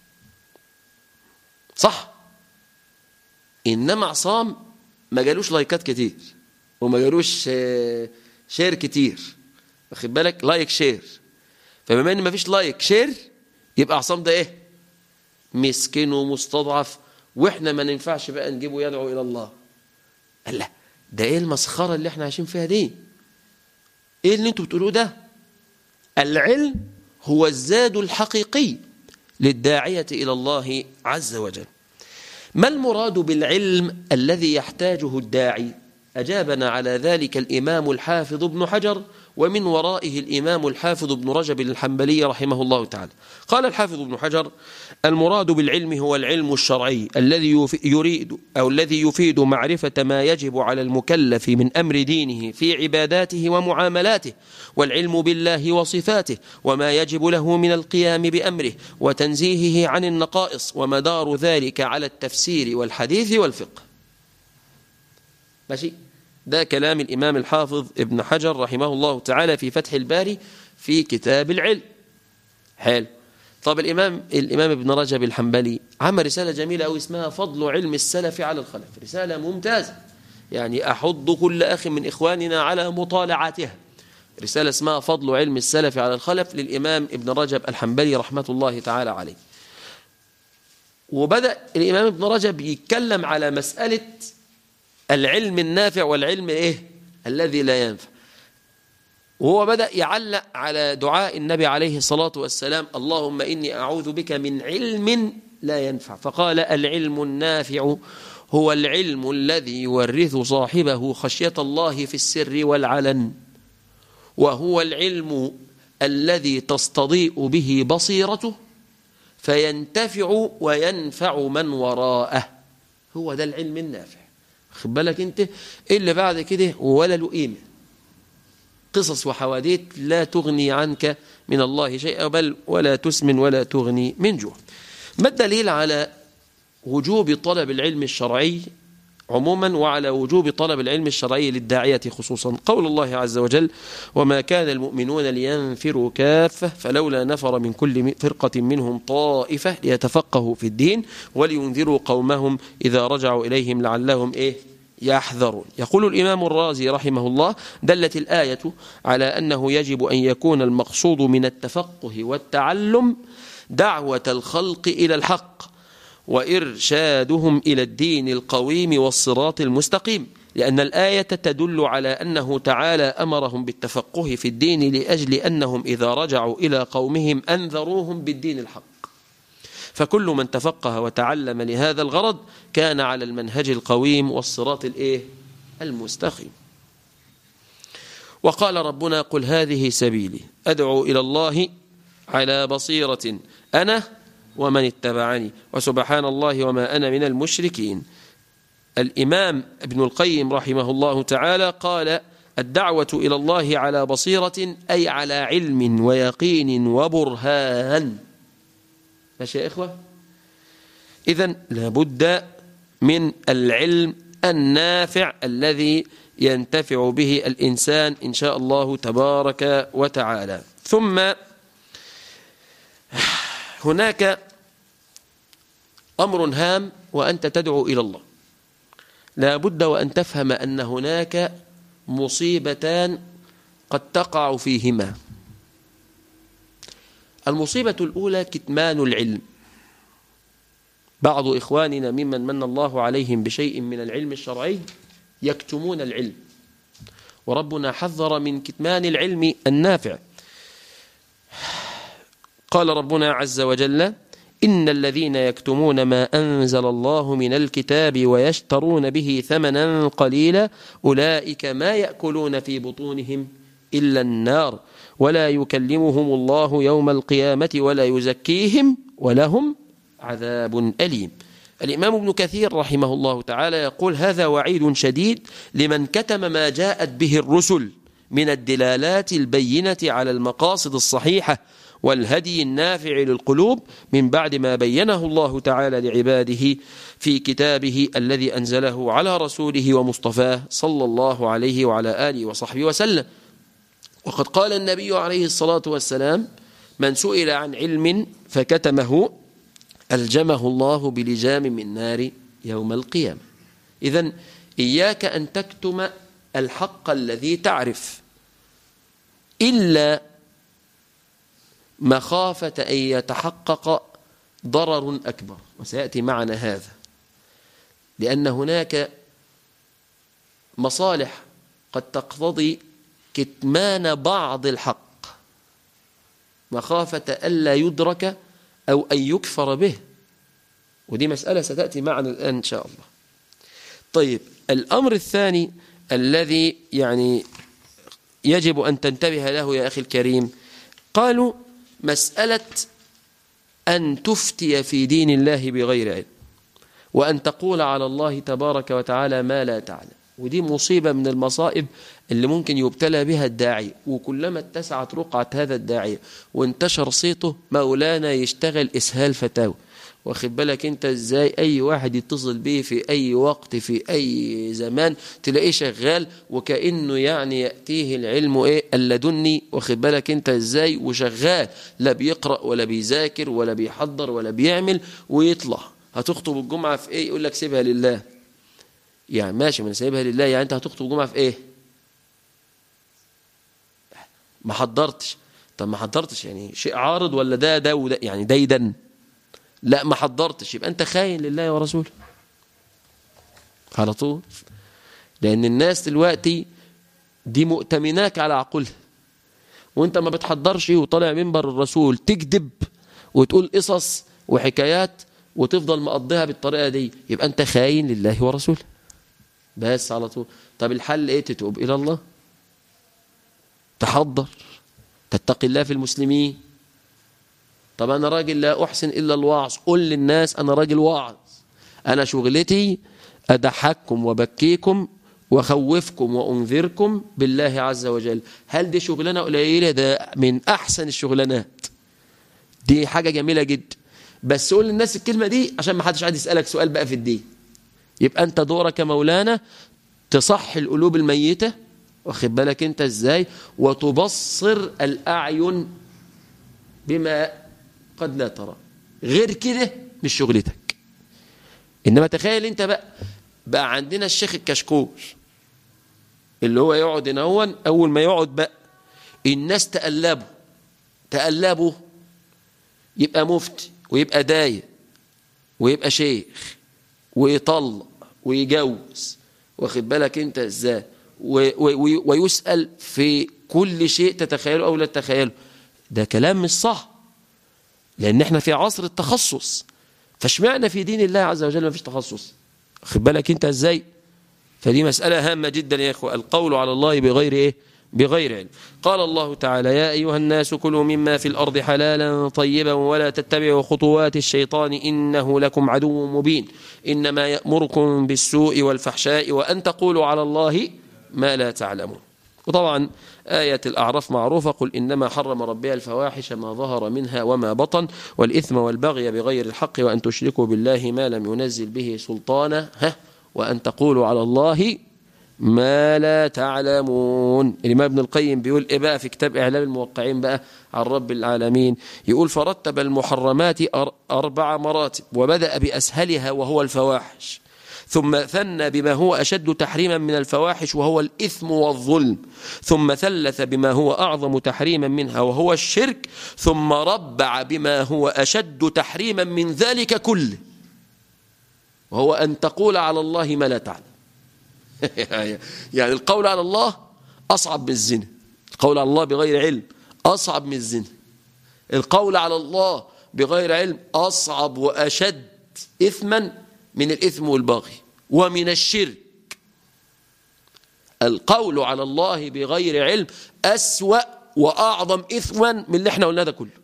صح؟ انما عصام ما جالوش لايكات كتير، وما جالوش شير كتير، واخد بالك، لايك شير. فبما ان ما فيش لايك شير يبقى عصام ده ايه، مسكين ومستضعف، واحنا ما ننفعش بقى نجيبه يدعو الى الله. قال لا، ده ايه المسخرة اللي احنا عايشين فيها دي؟ ايه اللي انتوا بتقولوه ده؟ العلم هو الزاد الحقيقي للداعية الى الله عز وجل. ما المراد بالعلم الذي يحتاجه الداعي؟ أجابنا على ذلك الإمام الحافظ ابن حجر، ومن ورائه الإمام الحافظ ابن رجب الحنبلي رحمه الله تعالى. قال الحافظ ابن حجر: المراد بالعلم هو العلم الشرعي الذي يفيد معرفة ما يجب على المكلف من أمر دينه في عباداته ومعاملاته، والعلم بالله وصفاته، وما يجب له من القيام بأمره وتنزيهه عن النقائص، ومدار ذلك على التفسير والحديث والفقه. ماشي، ده كلام الإمام الحافظ ابن حجر رحمه الله تعالى في فتح الباري في كتاب العلم. حلو. طب الإمام ابن رجب الحنبلي عمل رسالة جميلة أو اسمها فضل علم السلف على الخلف، رسالة ممتازة، يعني أحض كل أخ من إخواننا على مطالعتها. رسالة اسمها فضل علم السلف على الخلف للإمام ابن رجب الحنبلي رحمة الله تعالى عليه. وبدأ الإمام ابن رجب يتكلم على مسألة العلم النافع والعلم إيه الذي لا ينفع، وهو بدأ يعلق على دعاء النبي عليه الصلاة والسلام: اللهم إني أعوذ بك من علم لا ينفع. فقال: العلم النافع هو العلم الذي يورث صاحبه خشية الله في السر والعلن، وهو العلم الذي تستضيء به بصيرته فينتفع وينفع من وراءه. هو ده العلم النافع. خد بالك انت، اللي بعد كده ولا له قيمة، قصص وحواديت لا تغني عنك من الله شيئا، بل ولا تسمن ولا تغني من جوع. ما الدليل على وجوب طلب العلم الشرعي عموما وعلى وجوب طلب العلم الشرعي للداعية خصوصا؟ قول الله عز وجل: وما كان المؤمنون لينفروا كافة فلولا نفر من كل فرقة منهم طائفة ليتفقهوا في الدين ولينذروا قومهم إذا رجعوا إليهم لعلهم يحذرون. يقول الإمام الرازي رحمه الله: دلت الآية على أنه يجب أن يكون المقصود من التفقه والتعلم دعوة الخلق إلى الحق وإرشادهم إلى الدين القويم والصراط المستقيم، لأن الآية تدل على أنه تعالى أمرهم بالتفقه في الدين لأجل أنهم إذا رجعوا إلى قومهم أنذروهم بالدين الحق، فكل من تفقه وتعلم لهذا الغرض كان على المنهج القويم والصراط المستقيم. وقال ربنا: قل هذه سبيلي أدعو إلى الله على بصيرة أنا ومن اتبعني وسبحان الله وما أنا من المشركين. الإمام ابن القيم رحمه الله تعالى قال: الدعوة إلى الله على بصيرة أي على علم ويقين وبرهان. ماشي يا إخوة؟ إذن لابد من العلم النافع الذي ينتفع به الإنسان إن شاء الله تبارك وتعالى. ثم هناك أمر هام وأنت تدعو إلى الله، لا بد وأن تفهم أن هناك مصيبتان قد تقع فيهما. المصيبة الأولى كتمان العلم. بعض إخواننا ممن من الله عليهم بشيء من العلم الشرعي يكتمون العلم، وربنا حذر من كتمان العلم النافع. قال ربنا عز وجل: إن الذين يكتمون ما أنزل الله من الكتاب ويشترون به ثمنا قليلا أولئك ما يأكلون في بطونهم إلا النار ولا يكلمهم الله يوم القيامة ولا يزكيهم ولهم عذاب أليم. الإمام ابن كثير رحمه الله تعالى يقول: هذا وعيد شديد لمن كتم ما جاءت به الرسل من الدلالات البينة على المقاصد الصحيحة والهدي النافع للقلوب من بعد ما بينه الله تعالى لعباده في كتابه الذي أنزله على رسوله ومصطفاه صلى الله عليه وعلى آله وصحبه وسلم. وقد قال النبي عليه الصلاة والسلام: من سئل عن علم فكتمه ألجمه الله بلجام من نار يوم القيامة. إذن إياك أن تكتم الحق الذي تعرف إلا مخافة أن يتحقق ضرر أكبر، وسيأتي معنا هذا، لأن هناك مصالح قد تقتضي كتمان بعض الحق مخافة ألا يدرك أو أن يكفر به، ودي مسألة ستأتي معنا الآن إن شاء الله. طيب، الأمر الثاني الذي يجب أن تنتبه له يا أخي الكريم، قالوا مسألة أن تفتي في دين الله بغير علم وأن تقول على الله تبارك وتعالى ما لا تعلم، ودي مصيبة من المصائب اللي ممكن يبتلى بها الداعية. وكلما اتسعت رقعة هذا الداعية وانتشر صيته، مولانا يشتغل إسهال فتاوى. واخد بالك انت ازاي؟ اي واحد يتصل به في اي وقت في اي زمان تلاقيه شغال، وكأنه يأتيه العلم اللدني. واخد بالك انت ازاي؟ وشغال، لا بيقرأ ولا بيذاكر ولا بيحضر ولا بيعمل، ويطلع هتخطب الجمعة في يقول لك سيبها لله. ماشي، من سيبها لله، انت هتخطب الجمعة في ما حضرتش. طب ما حضرتش شيء عارض ولا ده وده ديدا؟ لا، ما حضرتش، يبقى أنت خاين لله ورسوله على طول. لأن الناس دلوقتي دي مؤتمناك على عقولها، وأنت ما بتحضرش وطالع منبر الرسول تكذب وتقول قصص وحكايات وتفضل مقضيها بالطريقة دي، يبقى أنت خاين لله ورسوله بس على طول. طب الحل تتوب إلى الله، تحضر، تتقي الله في المسلمين. طب أنا راجل لا أحسن إلا الوعظ، قل للناس أنا راجل واعظ، أنا شغلتي أضحككم وبكيكم وخوفكم وأنذركم بالله عز وجل. هل دي شغلانة قليلة؟ ده من أحسن الشغلانات، دي حاجة جميلة جدا. بس قول للناس الكلمة دي عشان ما حدش عاد يسألك سؤال بقى في الدين. يبقى أنت دورك مولانا تصح القلوب الميتة، واخد بالك أنت إزاي، وتبصر الأعين بما قد لا ترى. غير كده مش شغلتك. إنما تخيل أنت بقى عندنا الشيخ الكشكوش اللي هو يقعد هنا، أول ما يقعد بقى الناس تقلبه يبقى مفتي ويبقى داية ويبقى شيخ ويطلق ويجوز، واخد بالك أنت إزاي، ويسأل في كل شيء تتخيله أو لا تتخيله. ده كلام مش صح، لأن احنا في عصر التخصص. فاشمعنى في دين الله عز وجل ما فيش تخصص؟ واخد بالك انت ازاي؟ فدي مسألة هامة جدا يا اخوة، القول على الله بغير علم. قال الله تعالى: يا أيها الناس كلوا مما في الأرض حلالا طيبا ولا تتبعوا خطوات الشيطان إنه لكم عدو مبين إنما يأمركم بالسوء والفحشاء وأن تقولوا على الله ما لا تعلمون. وطبعا آية الأعراف معروفة: قل إنما حرم ربي الفواحش ما ظهر منها وما بطن والإثم والبغي بغير الحق وأن تشركوا بالله ما لم ينزل به سلطانا وأن تقولوا على الله ما لا تعلمون. الإمام ابن القيم بيقول بقى في كتاب إعلام الموقعين بقى عن رب العالمين، يقول: فرتب المحرمات 4 مراتب، وبدأ بأسهلها وهو الفواحش، ثم ثنى بما هو أشد تحريما من الفواحش وهو الإثم والظلم، ثم ثلث بما هو أعظم تحريما منها وهو الشرك، ثم ربع بما هو أشد تحريما من ذلك كله وهو أن تقول على الله ما لا تعلم. القول على الله أصعب من الزنا. القول على الله بغير علم أصعب من الزنا. القول على الله بغير علم أصعب وأشد إثما من الإثم والبغي ومن الشرك. القول على الله بغير علم أسوأ وأعظم إثما من اللي احنا قلنا ده كله.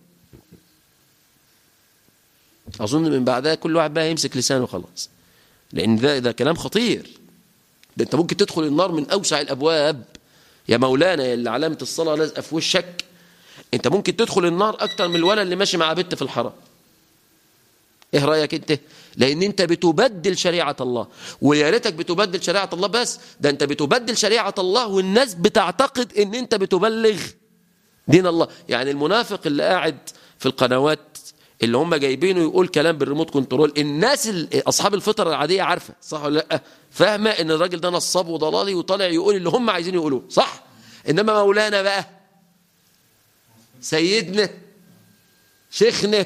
أظن من بعدها كل واحد بقى يمسك لسانه خلاص، لأن ده كلام خطير. ده أنت ممكن تدخل النار من أوسع الأبواب يا مولانا، يا اللي علامة الصلاة لازقة في وشك. أنت ممكن تدخل النار أكتر من الولد اللي ماشي مع بنت في الحرام. إيه رأيك أنت؟ لأن أنت بتبدل شريعة الله، ويا ريتك بتبدل شريعة الله بس، ده أنت بتبدل شريعة الله والناس بتعتقد أن أنت بتبلغ دين الله. يعني المنافق اللي قاعد في القنوات اللي هم جايبينه يقول كلام بالريموت كنترول، الناس أصحاب الفطر العادية عارفة صح ولا لا؟ فاهمة أن الراجل ده نصاب وضلالي وطالع يقول اللي هم عايزين يقولوه صح. إنما مولانا بقى سيدنا شيخنا،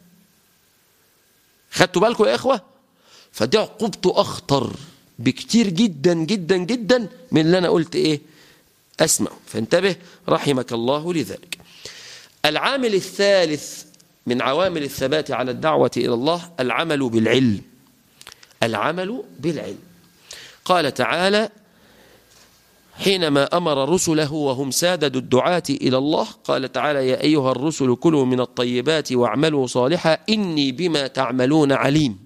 خدتوا بالكم يا إخوة؟ فدي عقوبته أخطر بكتير جدا جدا جدا من اللي أنا قلت إيه أسمع. فانتبه رحمك الله لذلك. العامل الثالث من عوامل الثبات على الدعوة إلى الله العمل بالعلم. العمل بالعلم. قال تعالى حينما أمر رسله وهم سادة الدعاة إلى الله، قال تعالى يا أيها الرسل كلوا من الطيبات واعملوا صالحا إني بما تعملون عليم.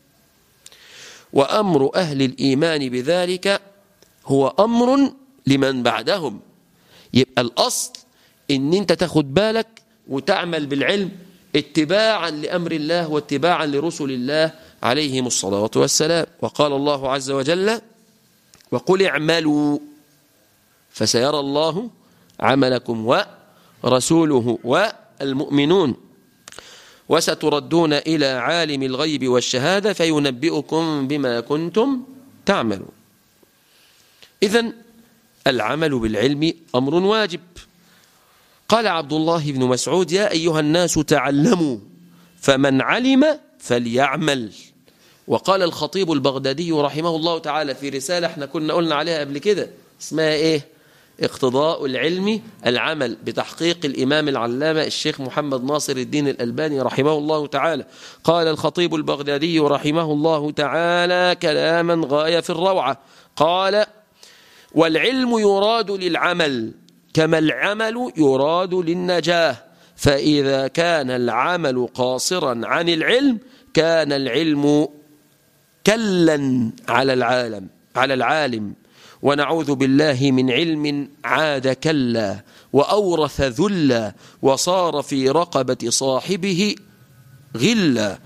وأمر أهل الإيمان بذلك هو أمر لمن بعدهم. يبقى الأصل إن أنت تاخد بالك وتعمل بالعلم اتباعا لأمر الله واتباعا لرسل الله عليهم الصلاة والسلام. وقال الله عز وجل وقل اعملوا فسيرى الله عملكم ورسوله والمؤمنون وستردون إلى عالم الغيب والشهادة فينبئكم بما كنتم تعملون. إذن العمل بالعلم أمر واجب. قال عبد الله بن مسعود يا أيها الناس تعلموا فمن علم فليعمل. وقال الخطيب البغدادي رحمه الله تعالى في رسالة احنا كنا قلنا عليها قبل كده اسمها ايه؟ اقتضاء العلم العمل، بتحقيق الإمام العلامة الشيخ محمد ناصر الدين الألباني رحمه الله تعالى. قال الخطيب البغدادي رحمه الله تعالى كلاما غاية في الروعة، قال والعلم يراد للعمل كما العمل يراد للنجاة، فإذا كان العمل قاصرا عن العلم كان العلم كلا على العالم ونعوذ بالله من علم عاد كلا وأورث ذلا وصار في رقبة صاحبه غلا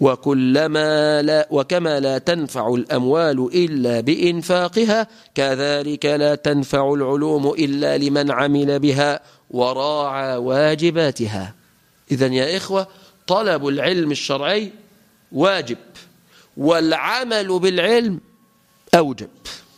وكما لا تنفع الأموال إلا بإنفاقها كذلك لا تنفع العلوم إلا لمن عمل بها وراعى واجباتها. إذن يا إخوة طلب العلم الشرعي واجب والعمل بالعلم أوجب.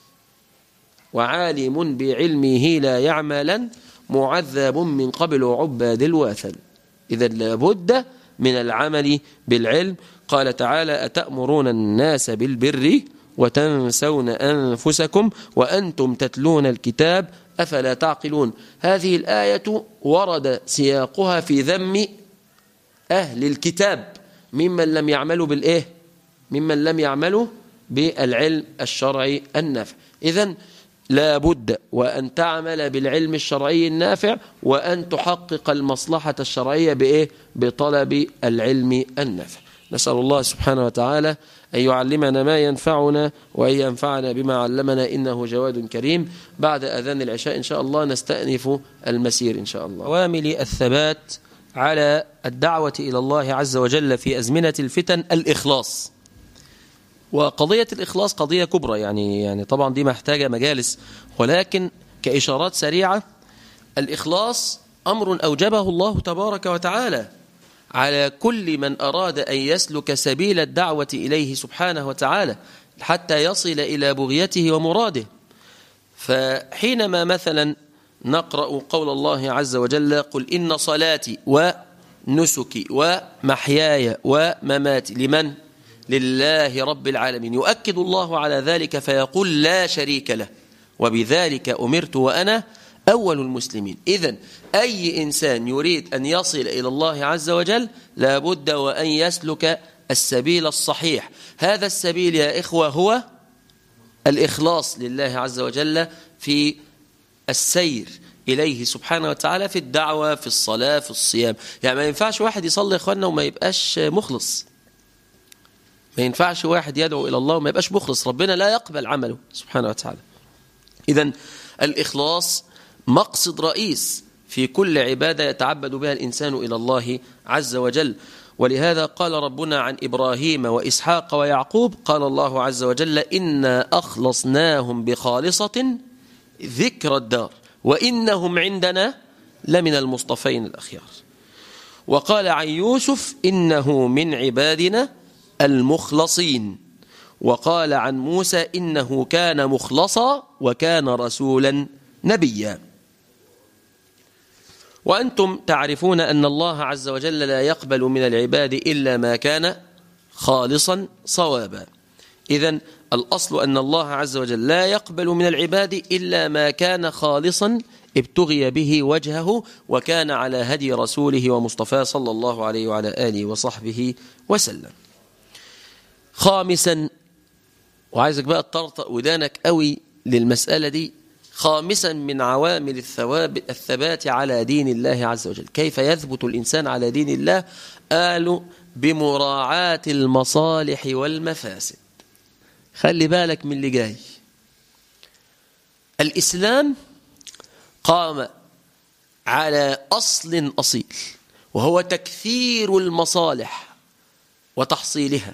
وعالم بعلمه لا يعملا معذب من قبل عباد الواثن. إذن لابد من العمل بالعلم. قال تعالى أتأمرون الناس بالبر وتنسون أنفسكم وأنتم تتلون الكتاب أفلا تعقلون. هذه الآية ورد سياقها في ذم أهل الكتاب ممن لم يعملوا بالإيه؟ ممن لم يعملوا بالعلم الشرعي النافع. إذن لا بد وأن تعمل بالعلم الشرعي النافع وأن تحقق المصلحة الشرعية بإيه؟ بطلب العلم النافع. نسأل الله سبحانه وتعالى أن يعلمنا ما ينفعنا وأن ينفعنا بما علمنا إنه جواد كريم. بعد أذان العشاء إن شاء الله نستأنف المسير إن شاء الله. عوامل الثبات على الدعوة إلى الله عز وجل في أزمنة الفتن الإخلاص. وقضية الإخلاص قضية كبرى يعني طبعا دي محتاجة مجالس، ولكن كإشارات سريعة الإخلاص أمر أوجبه الله تبارك وتعالى على كل من أراد أن يسلك سبيل الدعوة إليه سبحانه وتعالى حتى يصل إلى بغيته ومراده. فحينما مثلا نقرأ قول الله عز وجل قل إن صلاتي ونسكي ومحياي ومماتي لمن؟ لله رب العالمين، يؤكد الله على ذلك فيقول لا شريك له وبذلك أمرت وأنا أول المسلمين. إذن أي إنسان يريد أن يصل إلى الله عز وجل لابد وأن يسلك السبيل الصحيح. هذا السبيل يا إخوة هو الإخلاص لله عز وجل في السير إليه سبحانه وتعالى، في الدعوة، في الصلاة، في الصيام. يعني ما ينفعش واحد يصلي يا إخواننا وما يبقاش مخلص. ما ينفعش واحد يدعو إلى الله وما يبقاش مخلص، ربنا لا يقبل عمله سبحانه وتعالى. إذن الإخلاص مقصد رئيس في كل عبادة يتعبد بها الإنسان إلى الله عز وجل. ولهذا قال ربنا عن إبراهيم وإسحاق ويعقوب، قال الله عز وجل: إنا أخلصناهم بخالصة ذكر الدار وإنهم عندنا لمن المصطفين الأخيار. وقال عن يوسف: إنه من عبادنا المخلصين. وقال عن موسى: إنه كان مخلصا وكان رسولا نبيا. وأنتم تعرفون أن الله عز وجل لا يقبل من العباد إلا ما كان خالصا صوابا. إذن الأصل أن الله عز وجل لا يقبل من العباد إلا ما كان خالصا ابتغي به وجهه وكان على هدي رسوله ومصطفاه صلى الله عليه وعلى آله وصحبه وسلم. خامسا، وعايزك بقى تطرطق ودانك قوي للمسألة دي، خامسا من عوامل الثبات على دين الله عز وجل. كيف يثبت الإنسان على دين الله؟ قالوا بمراعاة المصالح والمفاسد. خلي بالك من اللي جاي. الإسلام قام على أصل أصيل، وهو تكثير المصالح وتحصيلها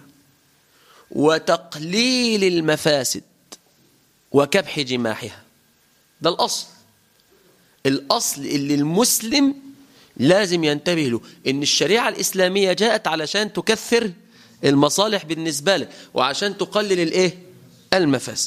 وتقليل المفاسد وكبح جماحها. ده الأصل اللي المسلم لازم ينتبه له، إن الشريعة الإسلامية جاءت علشان تكثر المصالح بالنسبة له وعشان تقلل المفاسد.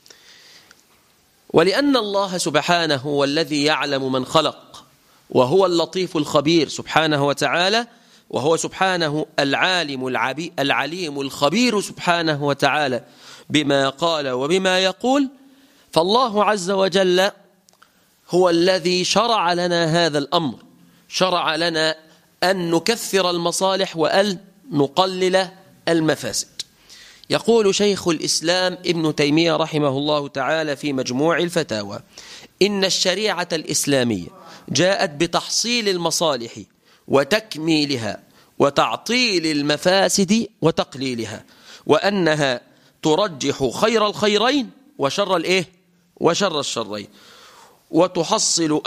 ولأن الله سبحانه هو الذي يعلم من خلق، وهو اللطيف الخبير سبحانه وتعالى، وهو سبحانه العالم العليم الخبير سبحانه وتعالى بما قال وبما يقول. فالله عز وجل هو الذي شرع لنا هذا الأمر، شرع لنا أن نكثر المصالح وأن نقلل المفاسد. يقول شيخ الإسلام ابن تيمية رحمه الله تعالى في مجموع الفتاوى: إن الشريعة الإسلامية جاءت بتحصيل المصالح وتكميلها وتعطيل المفاسد وتقليلها، وأنها ترجح خير الخيرين وشر الشرين، وتحصل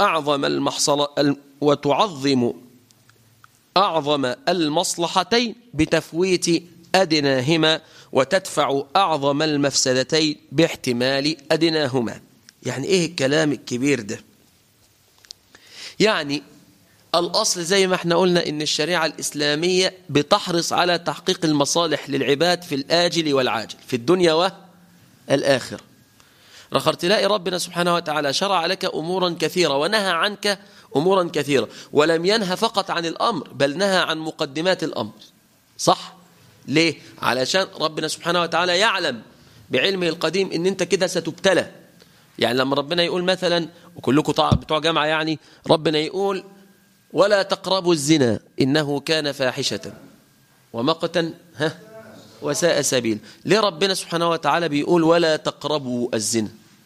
وتعظم أعظم المصلحتين بتفويت أدناهما، وتدفع أعظم المفسدتين باحتمال أدناهما. يعني إيه الكلام الكبير ده؟ يعني الأصل زي ما احنا قلنا إن الشريعة الإسلامية بتحرص على تحقيق المصالح للعباد في الآجل والعاجل، في الدنيا والآخرة. تلاقي ربنا سبحانه وتعالى شرع لك أمورا كثيرة ونهى عنك أمورا كثيرة، ولم ينهى فقط عن الأمر بل نهى عن مقدمات الأمر. صح؟ ليه؟ علشان ربنا سبحانه وتعالى يعلم بعلمه القديم إن أنت كده ستبتلى. يعني لما ربنا يقول مثلا، وكلكم بتوع جامعة، يعني ربنا يقول: ولا تقربوا الزنا إنه كان فاحشة ومقتا وساء سبيل. ليه ربنا سبحانه وتعالى بيقول ولا تقربوا الزنا؟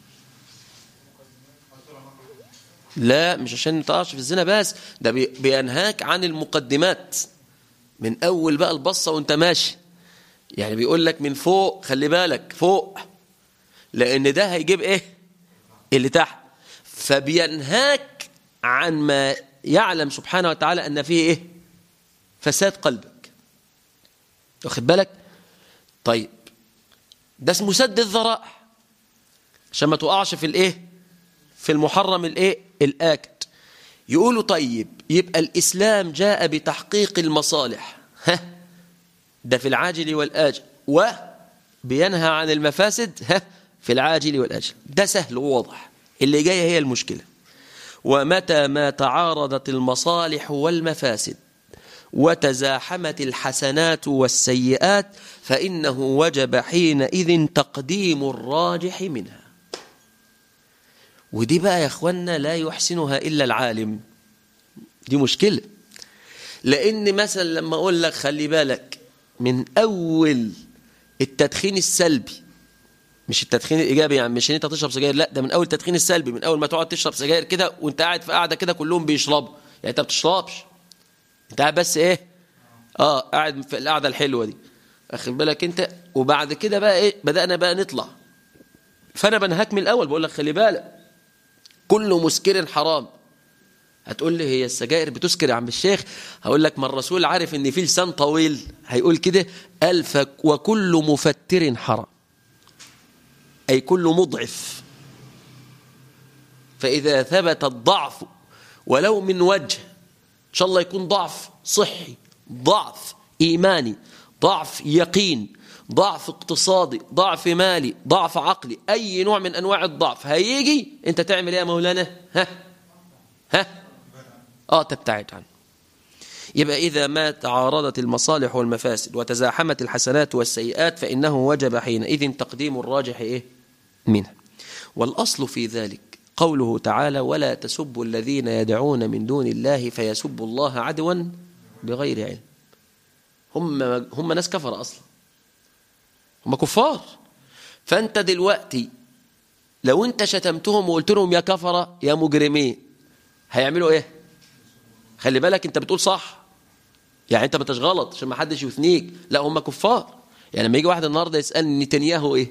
لا، مش عشان تقعش في الزنا بس، ده بينهاك عن المقدمات من أول بقى البصة وانت ماشي. يعني بيقول لك من فوق، خلي بالك فوق، لأن ده هيجيب اللي تحت. فبينهاك عن ما يعلم سبحانه وتعالى أن فيه فساد قلبك. واخد بالك؟ طيب ده اسمه سد الذرائع عشان ما تقعش في المحرم الآكد. يقولوا طيب يبقى الإسلام جاء بتحقيق المصالح، ده في العاجل والآجل، وبينهى عن المفاسد في العاجل والآجل. ده سهل وواضح. اللي جاية هي المشكلة. ومتى ما تعارضت المصالح والمفاسد وتزاحمت الحسنات والسيئات فإنه وجب حينئذ تقديم الراجح منها. ودي بقى يا اخوانا لا يحسنها إلا العالم. دي مشكلة، لأن مثلا لما أقول لك خلي بالك من أول التدخين السلبي، مش التدخين الإيجابي، يعني مش ان انت تشرب سجاير، لا ده من أول التدخين السلبي، من أول ما تقعد تشرب سجاير كده وانت قاعد في قاعدة كده كلهم بيشربوا، يعني انت ما بتشربش، انت قاعد بس ايه، قاعد في القعدة الحلوة دي، واخد بالك انت. وبعد كده بقى ايه، بدأنا بقى نطلع، فأنا بنهاك من الأول بقول لك خلي بالك كل مسكر حرام. هتقول لي هي السجائر بتسكر يا عم الشيخ؟ هقول لك ما الرسول عارف ان في لسان طويل هيقول كده، قال وكل مفتر حرام، أي كل مضعف. فإذا ثبت الضعف ولو من وجه، إن شاء الله يكون ضعف صحي، ضعف إيماني، ضعف يقين، ضعف اقتصادي، ضعف مالي، ضعف عقلي، أي نوع من أنواع الضعف هيجي، أنت تعمل إيه يا مولانا؟ تبتعد عنه. يبقى إذا ما تعارضت المصالح والمفاسد وتزاحمت الحسنات والسيئات فإنه وجب حينئذ تقديم الراجح منها. والأصل في ذلك قوله تعالى ولا تسبوا الذين يدعون من دون الله فيسبوا الله عدوا بغير علم. هم ناس كفر أصلا، هم كفار. فأنت دلوقتي لو أنت شتمتهم وقلت لهم يا كفرة يا مجرمين هيعملوا إيه؟ خلي بالك أنت بتقول صح، يعني أنت ما انتش غلط عشان ما حدش يثنيك، لا هم كفار. يعني لما يجي واحد النهارده يسألني نتنياهو إيه؟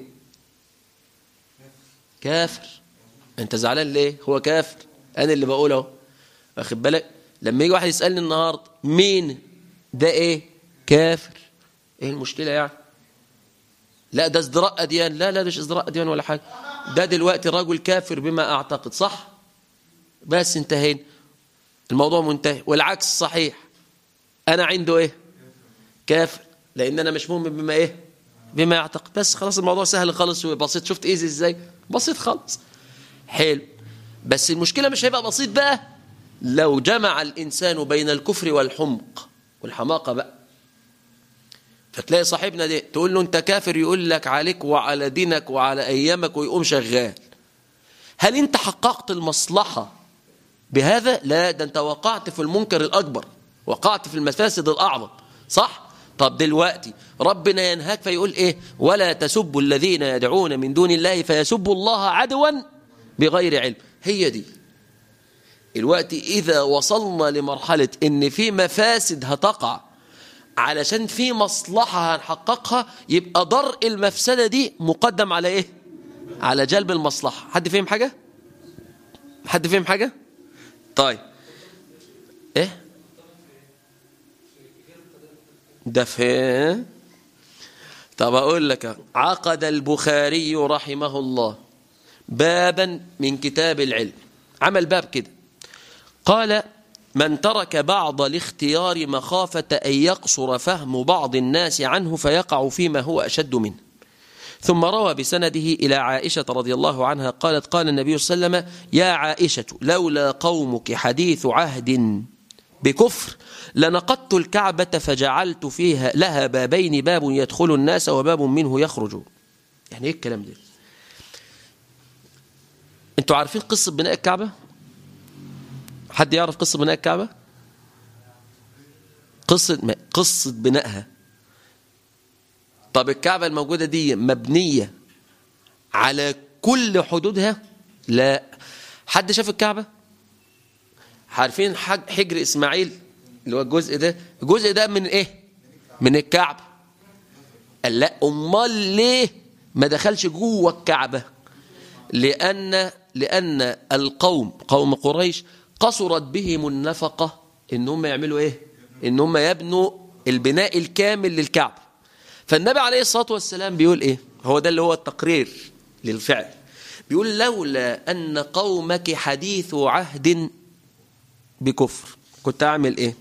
كافر. أنت زعلان ليه؟ هو كافر، أنا اللي بقوله، واخد بالك. لما يجي واحد يسألني النهارده مين ده إيه؟ كافر. إيه المشكلة يعني؟ لا ده ازدراء أديان، لا ده مش ازدراء أديان ولا حاجة، ده دلوقتي الرجل كافر بما أعتقد، صح؟ بس انتهينا، الموضوع منتهي. والعكس صحيح، أنا عنده إيه؟ كافر، لأن أنا مش مؤمن بما إيه؟ بما يعتقد. بس خلاص الموضوع سهل خالص وبسيط. شفت إيزي إزاي؟ بسيط خالص. حلو. بس المشكلة مش هيبقى بسيط بقى لو جمع الإنسان بين الكفر والحمق والحماقة بقى. فتلاقي صاحبنا ده تقول له أنت كافر، يقول لك عليك وعلى دينك وعلى أيامك، ويقوم شغال. هل أنت حققت المصلحة بهذا؟ لا، ده أنت وقعت في المنكر الأكبر، وقعت في المفاسد الأعظم، صح؟ طب دلوقتي ربنا ينهاك فيقول إيه؟ ولا تسبوا الذين يدعون من دون الله فيسبوا الله عدوا بغير علم. هي دي الوقت. إذا وصلنا لمرحلة إن في مفاسد هتقع علشان في مصلحة هنحققها، يبقى درء المفسدة دي مقدم على إيه؟ على جلب المصلحة. حد فهم حاجة؟ حد فهم حاجة؟ طيب إيه؟ ده فهم. طب أقول لك، عقد البخاري رحمه الله بابا من كتاب العلم، عمل باب كده، قال من ترك بعض الاختيار مخافة أن يقصر فهم بعض الناس عنه فيقع فيما هو أشد منه. ثم روى بسنده إلى عائشة رضي الله عنها قالت قال النبي صلى الله عليه وسلم يا عائشة لولا قومك حديث عهد بكفر لنقضت الكعبة فجعلت فيها لها بابين، باب يدخل الناس وباب منه يخرج. يعني ايه الكلام ده؟ انتوا عارفين قصة بناء الكعبة؟ حد يعرف قصة بناء الكعبة؟ قصة بنائها. طب الكعبة الموجودة دي مبنية على كل حدودها؟ لا. حد شاف الكعبة؟ عارفين حجر إسماعيل اللي هو الجزء ده من ايه؟ من الكعبة. قال لا، امال ليه ما دخلش جوه الكعبة؟ لأن القوم قوم قريش قصرت بهم النفقة ان هم يعملوا ايه؟ ان هم يبنوا البناء الكامل للكعبة. فالنبي عليه الصلاة والسلام بيقول ايه؟ هو ده اللي هو التقرير للفعل. بيقول لولا أن قومك حديث عهد بكفر كنت أعمل ايه؟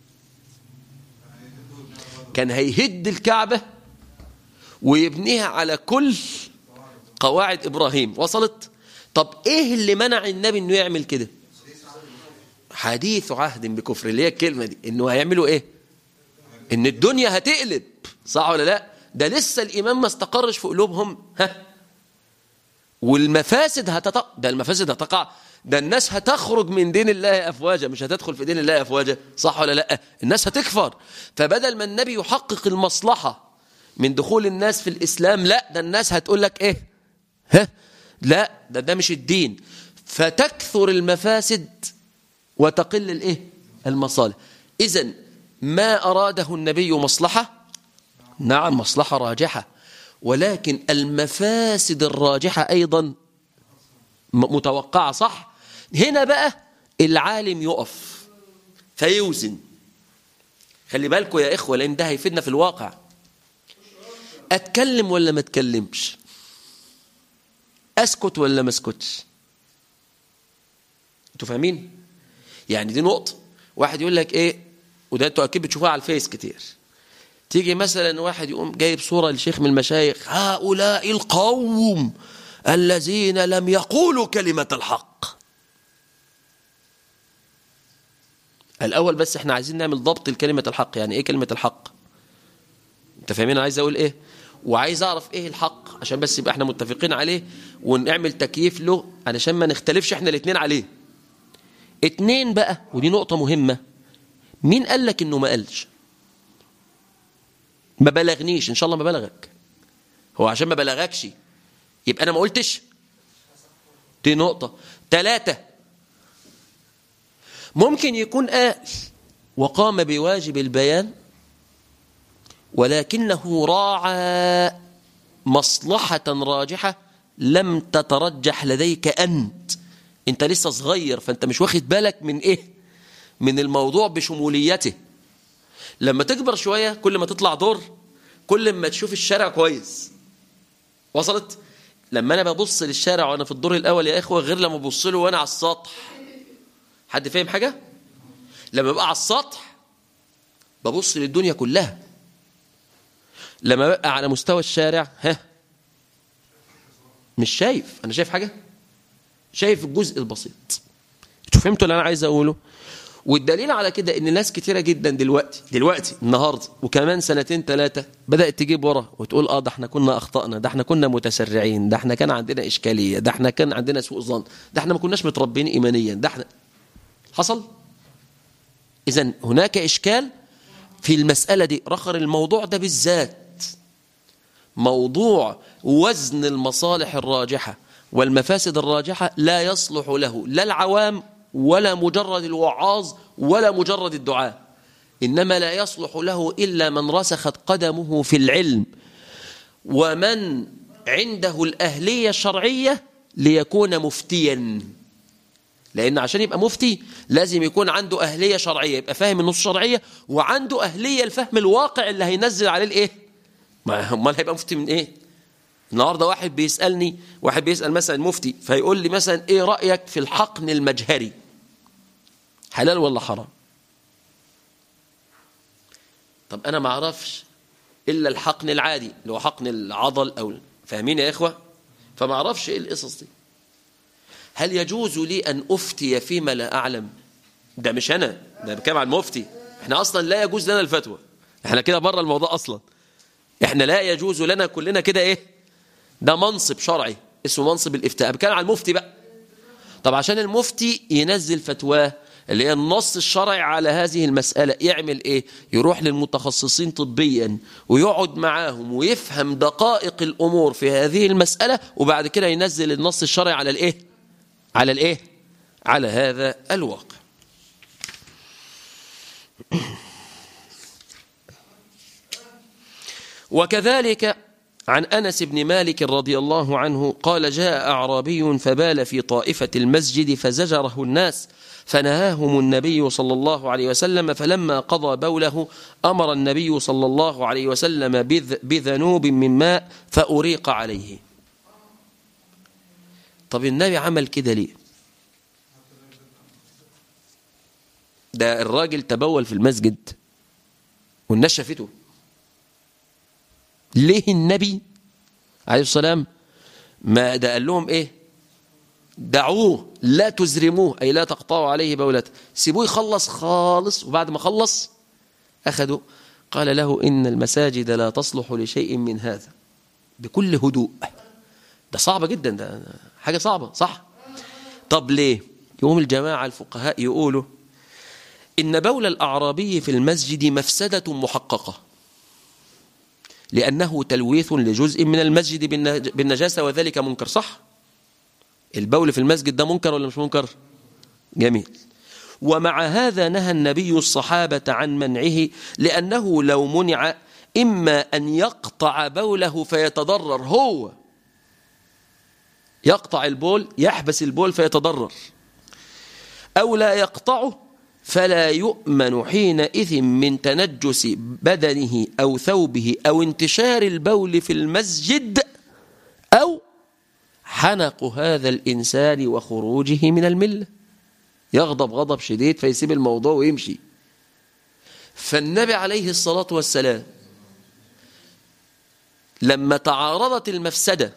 كان هيهد الكعبة ويبنيها على كل قواعد إبراهيم. وصلت؟ طب ايه اللي منع النبي انه يعمل كده؟ حديث عهد بكفر، اللي هي الكلمة دي، انه هيعملوا ايه؟ ان الدنيا هتقلب، صح ولا لا؟ ده لسه الإيمان ما استقرش في قلوبهم. والمفاسد ده المفاسد هتقع، ده الناس هتخرج من دين الله أفواجا، مش هتدخل في دين الله أفواجا، صح ولا لا؟ الناس هتكفر. فبدل ما النبي يحقق المصلحة من دخول الناس في الإسلام، لا ده الناس هتقول لك إيه؟ لا ده مش الدين. فتكثر المفاسد وتقل الإيه؟ المصالح. إذن ما أراده النبي مصلحة، نعم مصلحة راجحة، ولكن المفاسد الراجحة أيضا متوقعة، صح؟ هنا بقى العالم يقف فيوزن. خلي بالكم يا إخوة، لأن ده هيفيدنا في الواقع. أتكلم ولا ما أتكلمش؟ أسكت ولا ما أسكتش؟ أنتوا فاهمين؟ يعني دي نقطة. واحد يقول لك إيه، وده أنتوا أكيد بتشوفوها على الفيس كتير، تيجي مثلا واحد يقوم جايب صورة لشيخ من المشايخ، هؤلاء القوم الذين لم يقولوا كلمة الحق. الأول بس احنا عايزين نعمل ضبط لكلمة الحق. يعني ايه كلمة الحق؟ انت فاهمين انا عايز اقول ايه؟ وعايز اعرف ايه الحق عشان بس يبقى احنا متفقين عليه ونعمل تكييف له علشان ما نختلفش احنا الاثنين عليه. اتنين بقى، ودي نقطة مهمة، مين قال لك انه ما قالش؟ ما بلغنيش، ان شاء الله ما بلغك، هو عشان ما بلغكش يبقى انا ما قلتش. دي نقطة. 3، ممكن يكون قال وقام بواجب البيان ولكنه راعى مصلحة راجحة لم تترجح لديك انت لسه صغير، فانت مش واخد بالك من ايه، من الموضوع بشموليته. لما تكبر شوية، كل ما تطلع دور، كل ما تشوف الشارع كويس. وصلت؟ لما انا ببص للشارع وانا في الدور الاول يا اخوة غير لما ببص له وانا على السطح. حد فاهم حاجة؟ لما ببقى على السطح ببص للدنيا كلها، لما ببقى على مستوى الشارع مش شايف. انا شايف حاجة؟ شايف الجزء البسيط. انتوا فهمتوا اللي انا عايز اقوله؟ والدليل على كده ان ناس كتيرة جدا دلوقتي النهاردة وكمان 2 3 بدأت تجيب ورا وتقول ده احنا كنا اخطأنا، ده احنا كنا متسرعين، ده احنا كان عندنا اشكالية، ده احنا كان عندنا سوء ظن، ده احنا ما كناش متربين ايمانيا، ده احنا حصل. اذن هناك اشكال في المسألة دي. رخر الموضوع ده بالذات، موضوع وزن المصالح الراجحة والمفاسد الراجحة لا يصلح له لا العوام ولا مجرد الوعاظ ولا مجرد الدعاء، إنما لا يصلح له إلا من رسخت قدمه في العلم ومن عنده الأهلية الشرعية ليكون مفتيا. لأن عشان يبقى مفتي لازم يكون عنده أهلية شرعية، يبقى فاهم النصوص الشرعية وعنده أهلية الفهم الواقع اللي هينزل عليه الإيه؟ ما هيبقى مفتي من إيه؟ النهاردة واحد بيسأل مثلا مفتي فيقول لي مثلا إيه رأيك في الحقن المجهري، حلال ولا حرام؟ طب أنا ما أعرفش إلا الحقن العادي اللي هو حقن العضل، أو فاهمين يا إخوة؟ فما أعرفش إيه القصص دي. هل يجوز لي أن أفتي فيما لا أعلم؟ ده مش أنا، ده بكلم عن المفتي. إحنا أصلا لا يجوز لنا الفتوى، إحنا كده بره الموضوع أصلا. إحنا لا يجوز لنا كلنا كده إيه؟ ده منصب شرعي اسمه منصب الإفتاء. بكلم عن المفتي بقى. طب عشان المفتي ينزل فتواه اللي هي النص الشرعي على هذه المسألة يعمل إيه؟ يروح للمتخصصين طبيا ويقعد معاهم ويفهم دقائق الأمور في هذه المسألة، وبعد كده ينزل النص الشرعي على الإيه؟ على هذا الواقع. وكذلك عن أنس بن مالك رضي الله عنه قال جاء أعرابي فبال في طائفة المسجد فزجره الناس فنهاهم النبي صلى الله عليه وسلم، فلما قضى بوله أمر النبي صلى الله عليه وسلم بذنوب من ماء فأريق عليه. طب النبي عمل كده ليه؟ ده الراجل تبول في المسجد والناس شافته. ليه النبي عليه السلام ما ده قال لهم ايه؟ دعوه لا تزرموه، اي لا تقطعوا عليه بولته، سيبوه يخلص خالص. وبعد ما خلص اخذوا قال له ان المساجد لا تصلح لشيء من هذا، بكل هدوء ده صعبة جدا، ده حاجة صعبة صح. طب ليه؟ يقوم الجماعة الفقهاء يقولوا إن بول الأعرابي في المسجد مفسدة محققة، لأنه تلويث لجزء من المسجد بالنجاسة وذلك منكر. صح؟ البول في المسجد ده منكر ولا مش منكر؟ جميل. ومع هذا نهى النبي الصحابة عن منعه، لأنه لو منع إما أن يقطع بوله فيتضرر، هو يقطع البول، يحبس البول فيتضرر، أو لا يقطعه فلا يؤمن حينئذ من تنجس بدنه أو ثوبه أو انتشار البول في المسجد أو حنق هذا الإنسان وخروجه من الملة، يغضب غضب شديد فيسيب الموضوع ويمشي. فالنبي عليه الصلاة والسلام لما تعارضت المفسدة،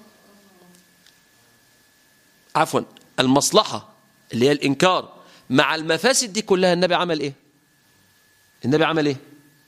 عفوا المصلحة اللي هي الإنكار مع المفاسد دي كلها، النبي عمل إيه؟ النبي عمل إيه؟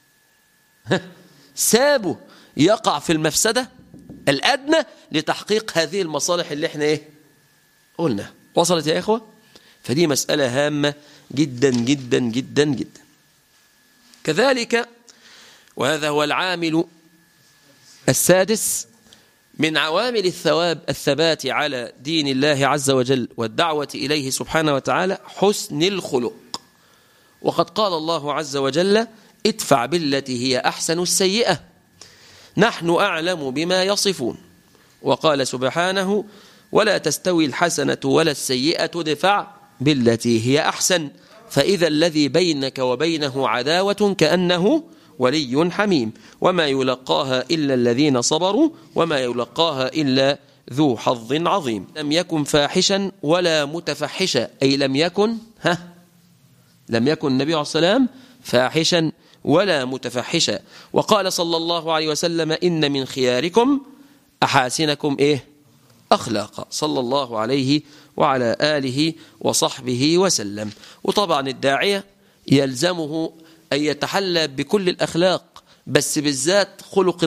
سابه يقع في المفسدة الأدنى لتحقيق هذه المصالح اللي احنا إيه؟ قلنا. وصلت يا إخوة؟ فدي مسألة هامة جدا جدا جدا جدا. كذلك، وهذا هو العامل السادس من عوامل الثبات على دين الله عز وجل والدعوة إليه سبحانه وتعالى، حسن الخلق. وقد قال الله عز وجل: ادفع بالتي هي أحسن السيئة نحن أعلم بما يصفون. وقال سبحانه: ولا تستوي الحسنة ولا السيئة ادفع بالتي هي أحسن فإذا الذي بينك وبينه عداوة كأنه ولي حميم وما يلقاها إلا الذين صبروا وما يلقاها إلا ذو حظ عظيم. لم يكن فاحشا ولا متفحشا، أي لم يكن النبي عليه السلام فاحشا ولا متفحشا. وقال صلى الله عليه وسلم: إن من خياركم أحاسنكم أخلاقا، صلى الله عليه وعلى آله وصحبه وسلم. وطبعا الداعية يلزمه أن يتحلى بكل الأخلاق، بس بالذات خلق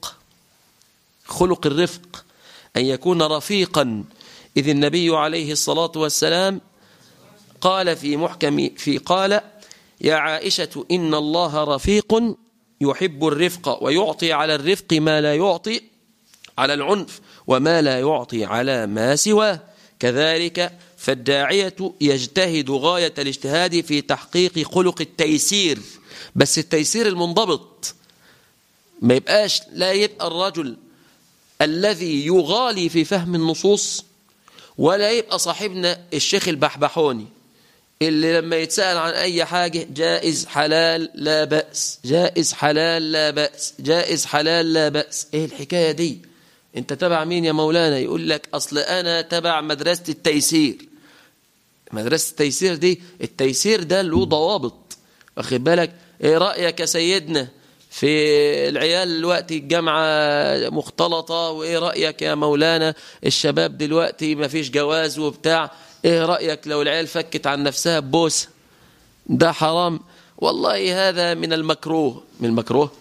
الرفق، أن يكون رفيقا. إذ النبي عليه الصلاة والسلام قال قال: يا عائشة إن الله رفيق يحب الرفق ويعطي على الرفق ما لا يعطي على العنف وما لا يعطي على ما سواه. كذلك فالداعية يجتهد غاية الاجتهاد في تحقيق خلق التيسير، بس التيسير المنضبط، ما يبقاش لا يبقى الرجل الذي يغالي في فهم النصوص، ولا يبقى صاحبنا الشيخ البحبحوني اللي لما يتسأل عن أي حاجة جائز حلال لا بأس، جائز حلال لا بأس، جائز حلال لا بأس. إيه الحكاية دي؟ أنت تبع مين يا مولانا؟ يقول لك أصل أنا تبع مدرسة التيسير. مدرسة التيسير دي، التيسير ده له ضوابط، واخد بالك؟ إيه رأيك يا سيدنا في العيال دلوقتي الجامعة مختلطة؟ وإيه رأيك يا مولانا الشباب دلوقتي ما فيش جواز وبتاع؟ إيه رأيك لو العيال فكت عن نفسها ببوسة؟ ده حرام والله، هذا من المكروه. من المكروه؟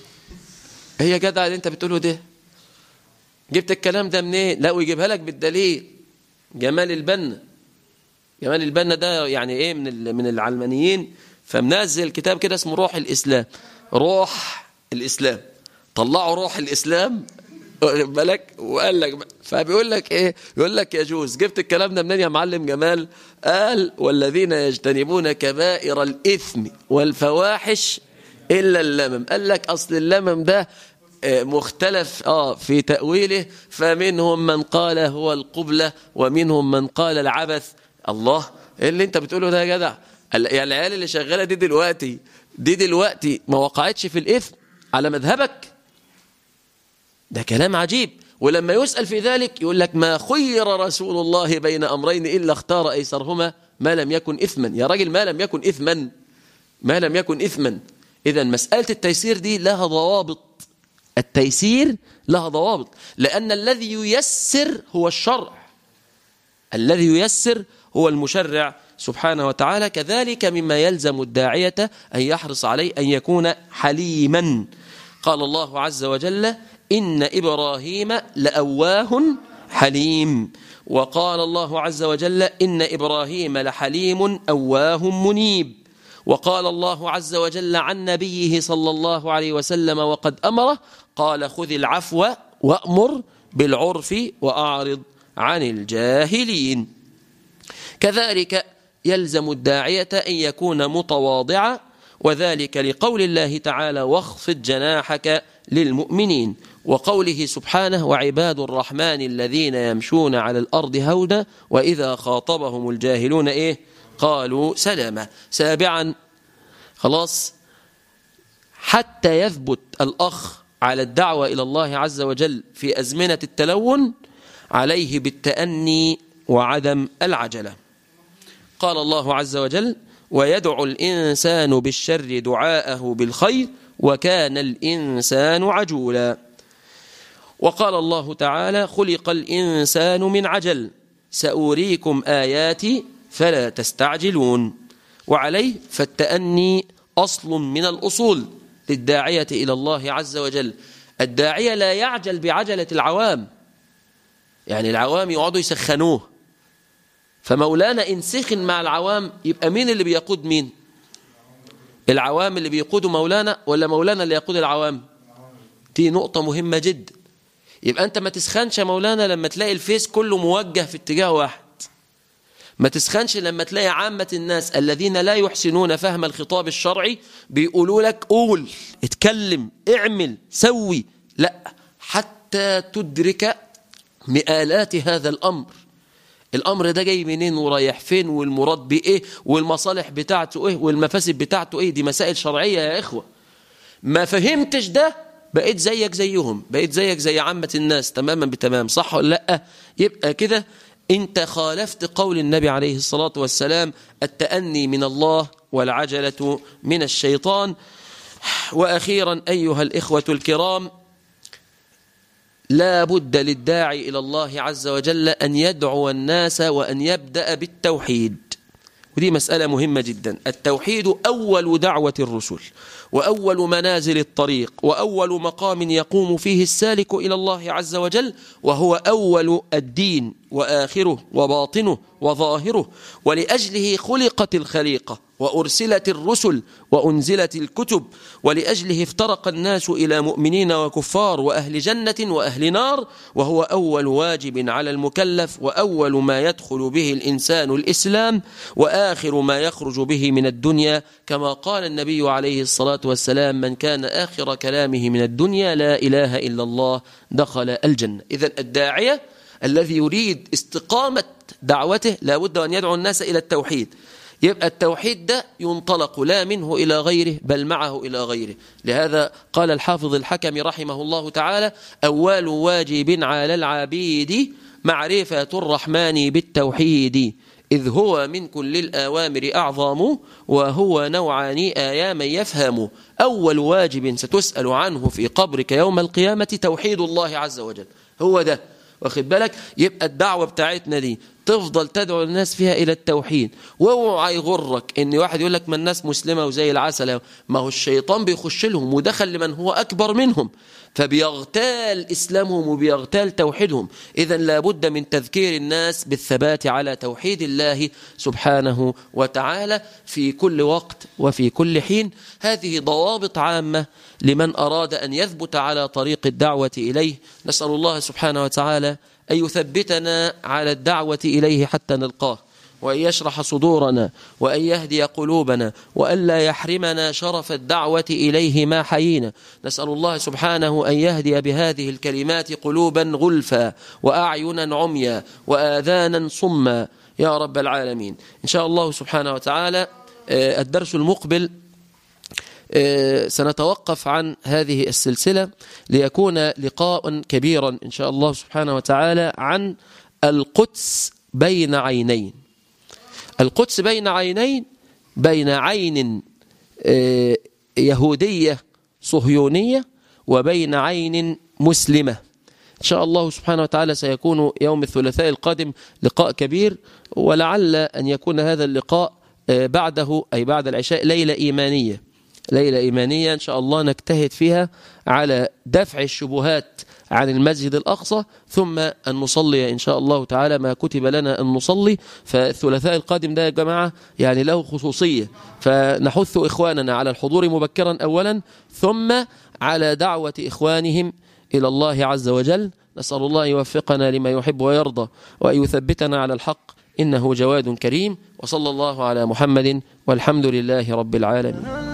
هي جدع اللي انت بتقوله ده؟ جبت الكلام ده منين؟ لا، ويجيبها لك بالدليل. جمال البنا ده يعني ايه؟ من العلمانيين، فمنزل كتاب كده اسمه روح الإسلام. طلعوا روح الإسلام بالك، وقال لك، فبيقول لك ايه؟ يقول لك يجوز. جبت الكلام ده منين يا معلم جمال؟ قال: والذين يجتنبون كبائر الإثم والفواحش إلا اللمم. قال لك أصل اللمم ده مختلف في تأويله، فمنهم من قال هو القبلة ومنهم من قال العبث. الله، ايه اللي انت بتقوله ده يا جدع؟ يعني العيال اللي شغالة دي دلوقتي ما وقعتش في الإثم على مذهبك؟ ده كلام عجيب. ولما يسأل في ذلك يقول لك: ما خير رسول الله بين أمرين إلا اختار أيسرهما ما لم يكن إثما. يا راجل، ما لم يكن إثما. إذن مسألة التيسير دي لها ضوابط. التيسير لها ضوابط، لأن الذي ييسر هو الشرع، الذي ييسر هو المشرع سبحانه وتعالى. كذلك مما يلزم الداعية أن يحرص عليه أن يكون حليما. قال الله عز وجل: إن إبراهيم لأواه حليم. وقال الله عز وجل إن إبراهيم لحليم أواه منيب. وقال الله عز وجل عن نبيه صلى الله عليه وسلم وقد أمره قال خذ العفو وأمر بالعرف وأعرض عن الجاهلين. كذلك يلزم الداعية أن يكون متواضعا، وذلك لقول الله تعالى واخفض جناحك للمؤمنين، وقوله سبحانه وعباد الرحمن الذين يمشون على الأرض هونا وإذا خاطبهم الجاهلون قالوا سلاما. سابعا خلاص، حتى يثبت الأخ على الدعوة إلى الله عز وجل في أزمنة التلون عليه بالتأني وعدم العجلة. قال الله عز وجل ويدعو الإنسان بالشر دعاءه بالخير وكان الإنسان عجولا. وقال الله تعالى خلق الإنسان من عجل سأريكم آياتي فلا تستعجلون. وعليه فالتأني أصل من الأصول للداعية إلى الله عز وجل. الداعية لا يعجل بعجلة العوام، يعني العوام يقعدوا يسخنوه، فمولانا إن سخن مع العوام يبقى مين اللي بيقود مين؟ العوام اللي بيقودوا مولانا ولا مولانا اللي يقود العوام؟ دي نقطة مهمة جدا. يبقى أنت ما تسخنش مولانا لما تلاقي الفيس كله موجه في اتجاه واحد، ما تسخنش لما تلاقي عامة الناس الذين لا يحسنون فهم الخطاب الشرعي بيقولوا لك قول اتكلم اعمل سوي، لا، حتى تدرك مآلات هذا الأمر. الأمر ده جاي منين ورايح فين والمراد بإيه والمصالح بتاعته إيه والمفاسد بتاعته إيه، دي مسائل شرعية يا إخوة. ما فهمتش ده بقيت زيك زيهم، بقيت زيك زي عامة الناس تماما بتمام، صح ولا لأ؟ يبقى كده انت خالفت قول النبي عليه الصلاة والسلام التأني من الله والعجلة من الشيطان. وأخيرا أيها الإخوة الكرام، لا بد للداعي إلى الله عز وجل أن يدعو الناس وأن يبدأ بالتوحيد، ودي مسألة مهمة جدا. التوحيد أول دعوة الرسل وأول منازل الطريق وأول مقام يقوم فيه السالك إلى الله عز وجل، وهو أول الدين وآخره وباطنه وظاهره، ولأجله خلقت الخليقة وأرسلت الرسل وأنزلت الكتب، ولأجله افترق الناس إلى مؤمنين وكفار وأهل جنة وأهل نار، وهو أول واجب على المكلف وأول ما يدخل به الإنسان الإسلام وآخر ما يخرج به من الدنيا، كما قال النبي عليه الصلاة والسلام من كان آخر كلامه من الدنيا لا إله إلا الله دخل الجنة. إذن الداعية الذي يريد استقامة دعوته لا بد أن يدعو الناس إلى التوحيد. يبقى التوحيد ده ينطلق لا منه إلى غيره بل معه إلى غيره. لهذا قال الحافظ الحكم رحمه الله تعالى أول واجب على العبيد معرفة الرحمن بالتوحيد، إذ هو من كل الأوامر أعظم وهو نوعان آيام يفهم. أول واجب ستسأل عنه في قبرك يوم القيامة توحيد الله عز وجل، هو ده، واخد بالك؟ يبقى الدعوة بتاعتنا دي تفضل تدعو الناس فيها إلى التوحيد. واوعى يغرك إن واحد يقول لك ما الناس مسلمة وزي العسل، ما هو الشيطان بيخش لهم ودخل لمن هو أكبر منهم فبيغتال إسلامهم وبيغتال توحيدهم. إذن لابد من تذكير الناس بالثبات على توحيد الله سبحانه وتعالى في كل وقت وفي كل حين. هذه ضوابط عامة لمن أراد أن يثبت على طريق الدعوة إليه. نسأل الله سبحانه وتعالى أن يثبتنا على الدعوة إليه حتى نلقاه، وأن يشرح صدورنا وأن يهدي قلوبنا وأن لا يحرمنا شرف الدعوة إليه ما حيينا. نسأل الله سبحانه أن يهدي بهذه الكلمات قلوبا غلفا وأعينا عميا وآذانا صما يا رب العالمين. إن شاء الله سبحانه وتعالى الدرس المقبل سنتوقف عن هذه السلسلة ليكون لقاء كبيرا إن شاء الله سبحانه وتعالى عن القدس بين عينين. القدس بين عينين، بين عين يهودية صهيونية وبين عين مسلمة. إن شاء الله سبحانه وتعالى سيكون يوم الثلاثاء القادم لقاء كبير، ولعل أن يكون هذا اللقاء بعده أي بعد العشاء ليلة إيمانية، ليلة إيمانية إن شاء الله نجتهد فيها على دفع الشبهات عن المسجد الأقصى، ثم أن نصلي إن شاء الله تعالى ما كتب لنا أن نصلي. فالثلاثاء القادم ده يا جماعة يعني له خصوصية، فنحث إخواننا على الحضور مبكرا أولا، ثم على دعوة إخوانهم إلى الله عز وجل. نسأل الله يوفقنا لما يحب ويرضى، وأن يثبتنا على الحق، إنه جواد كريم. وصلى الله على محمد، والحمد لله رب العالمين.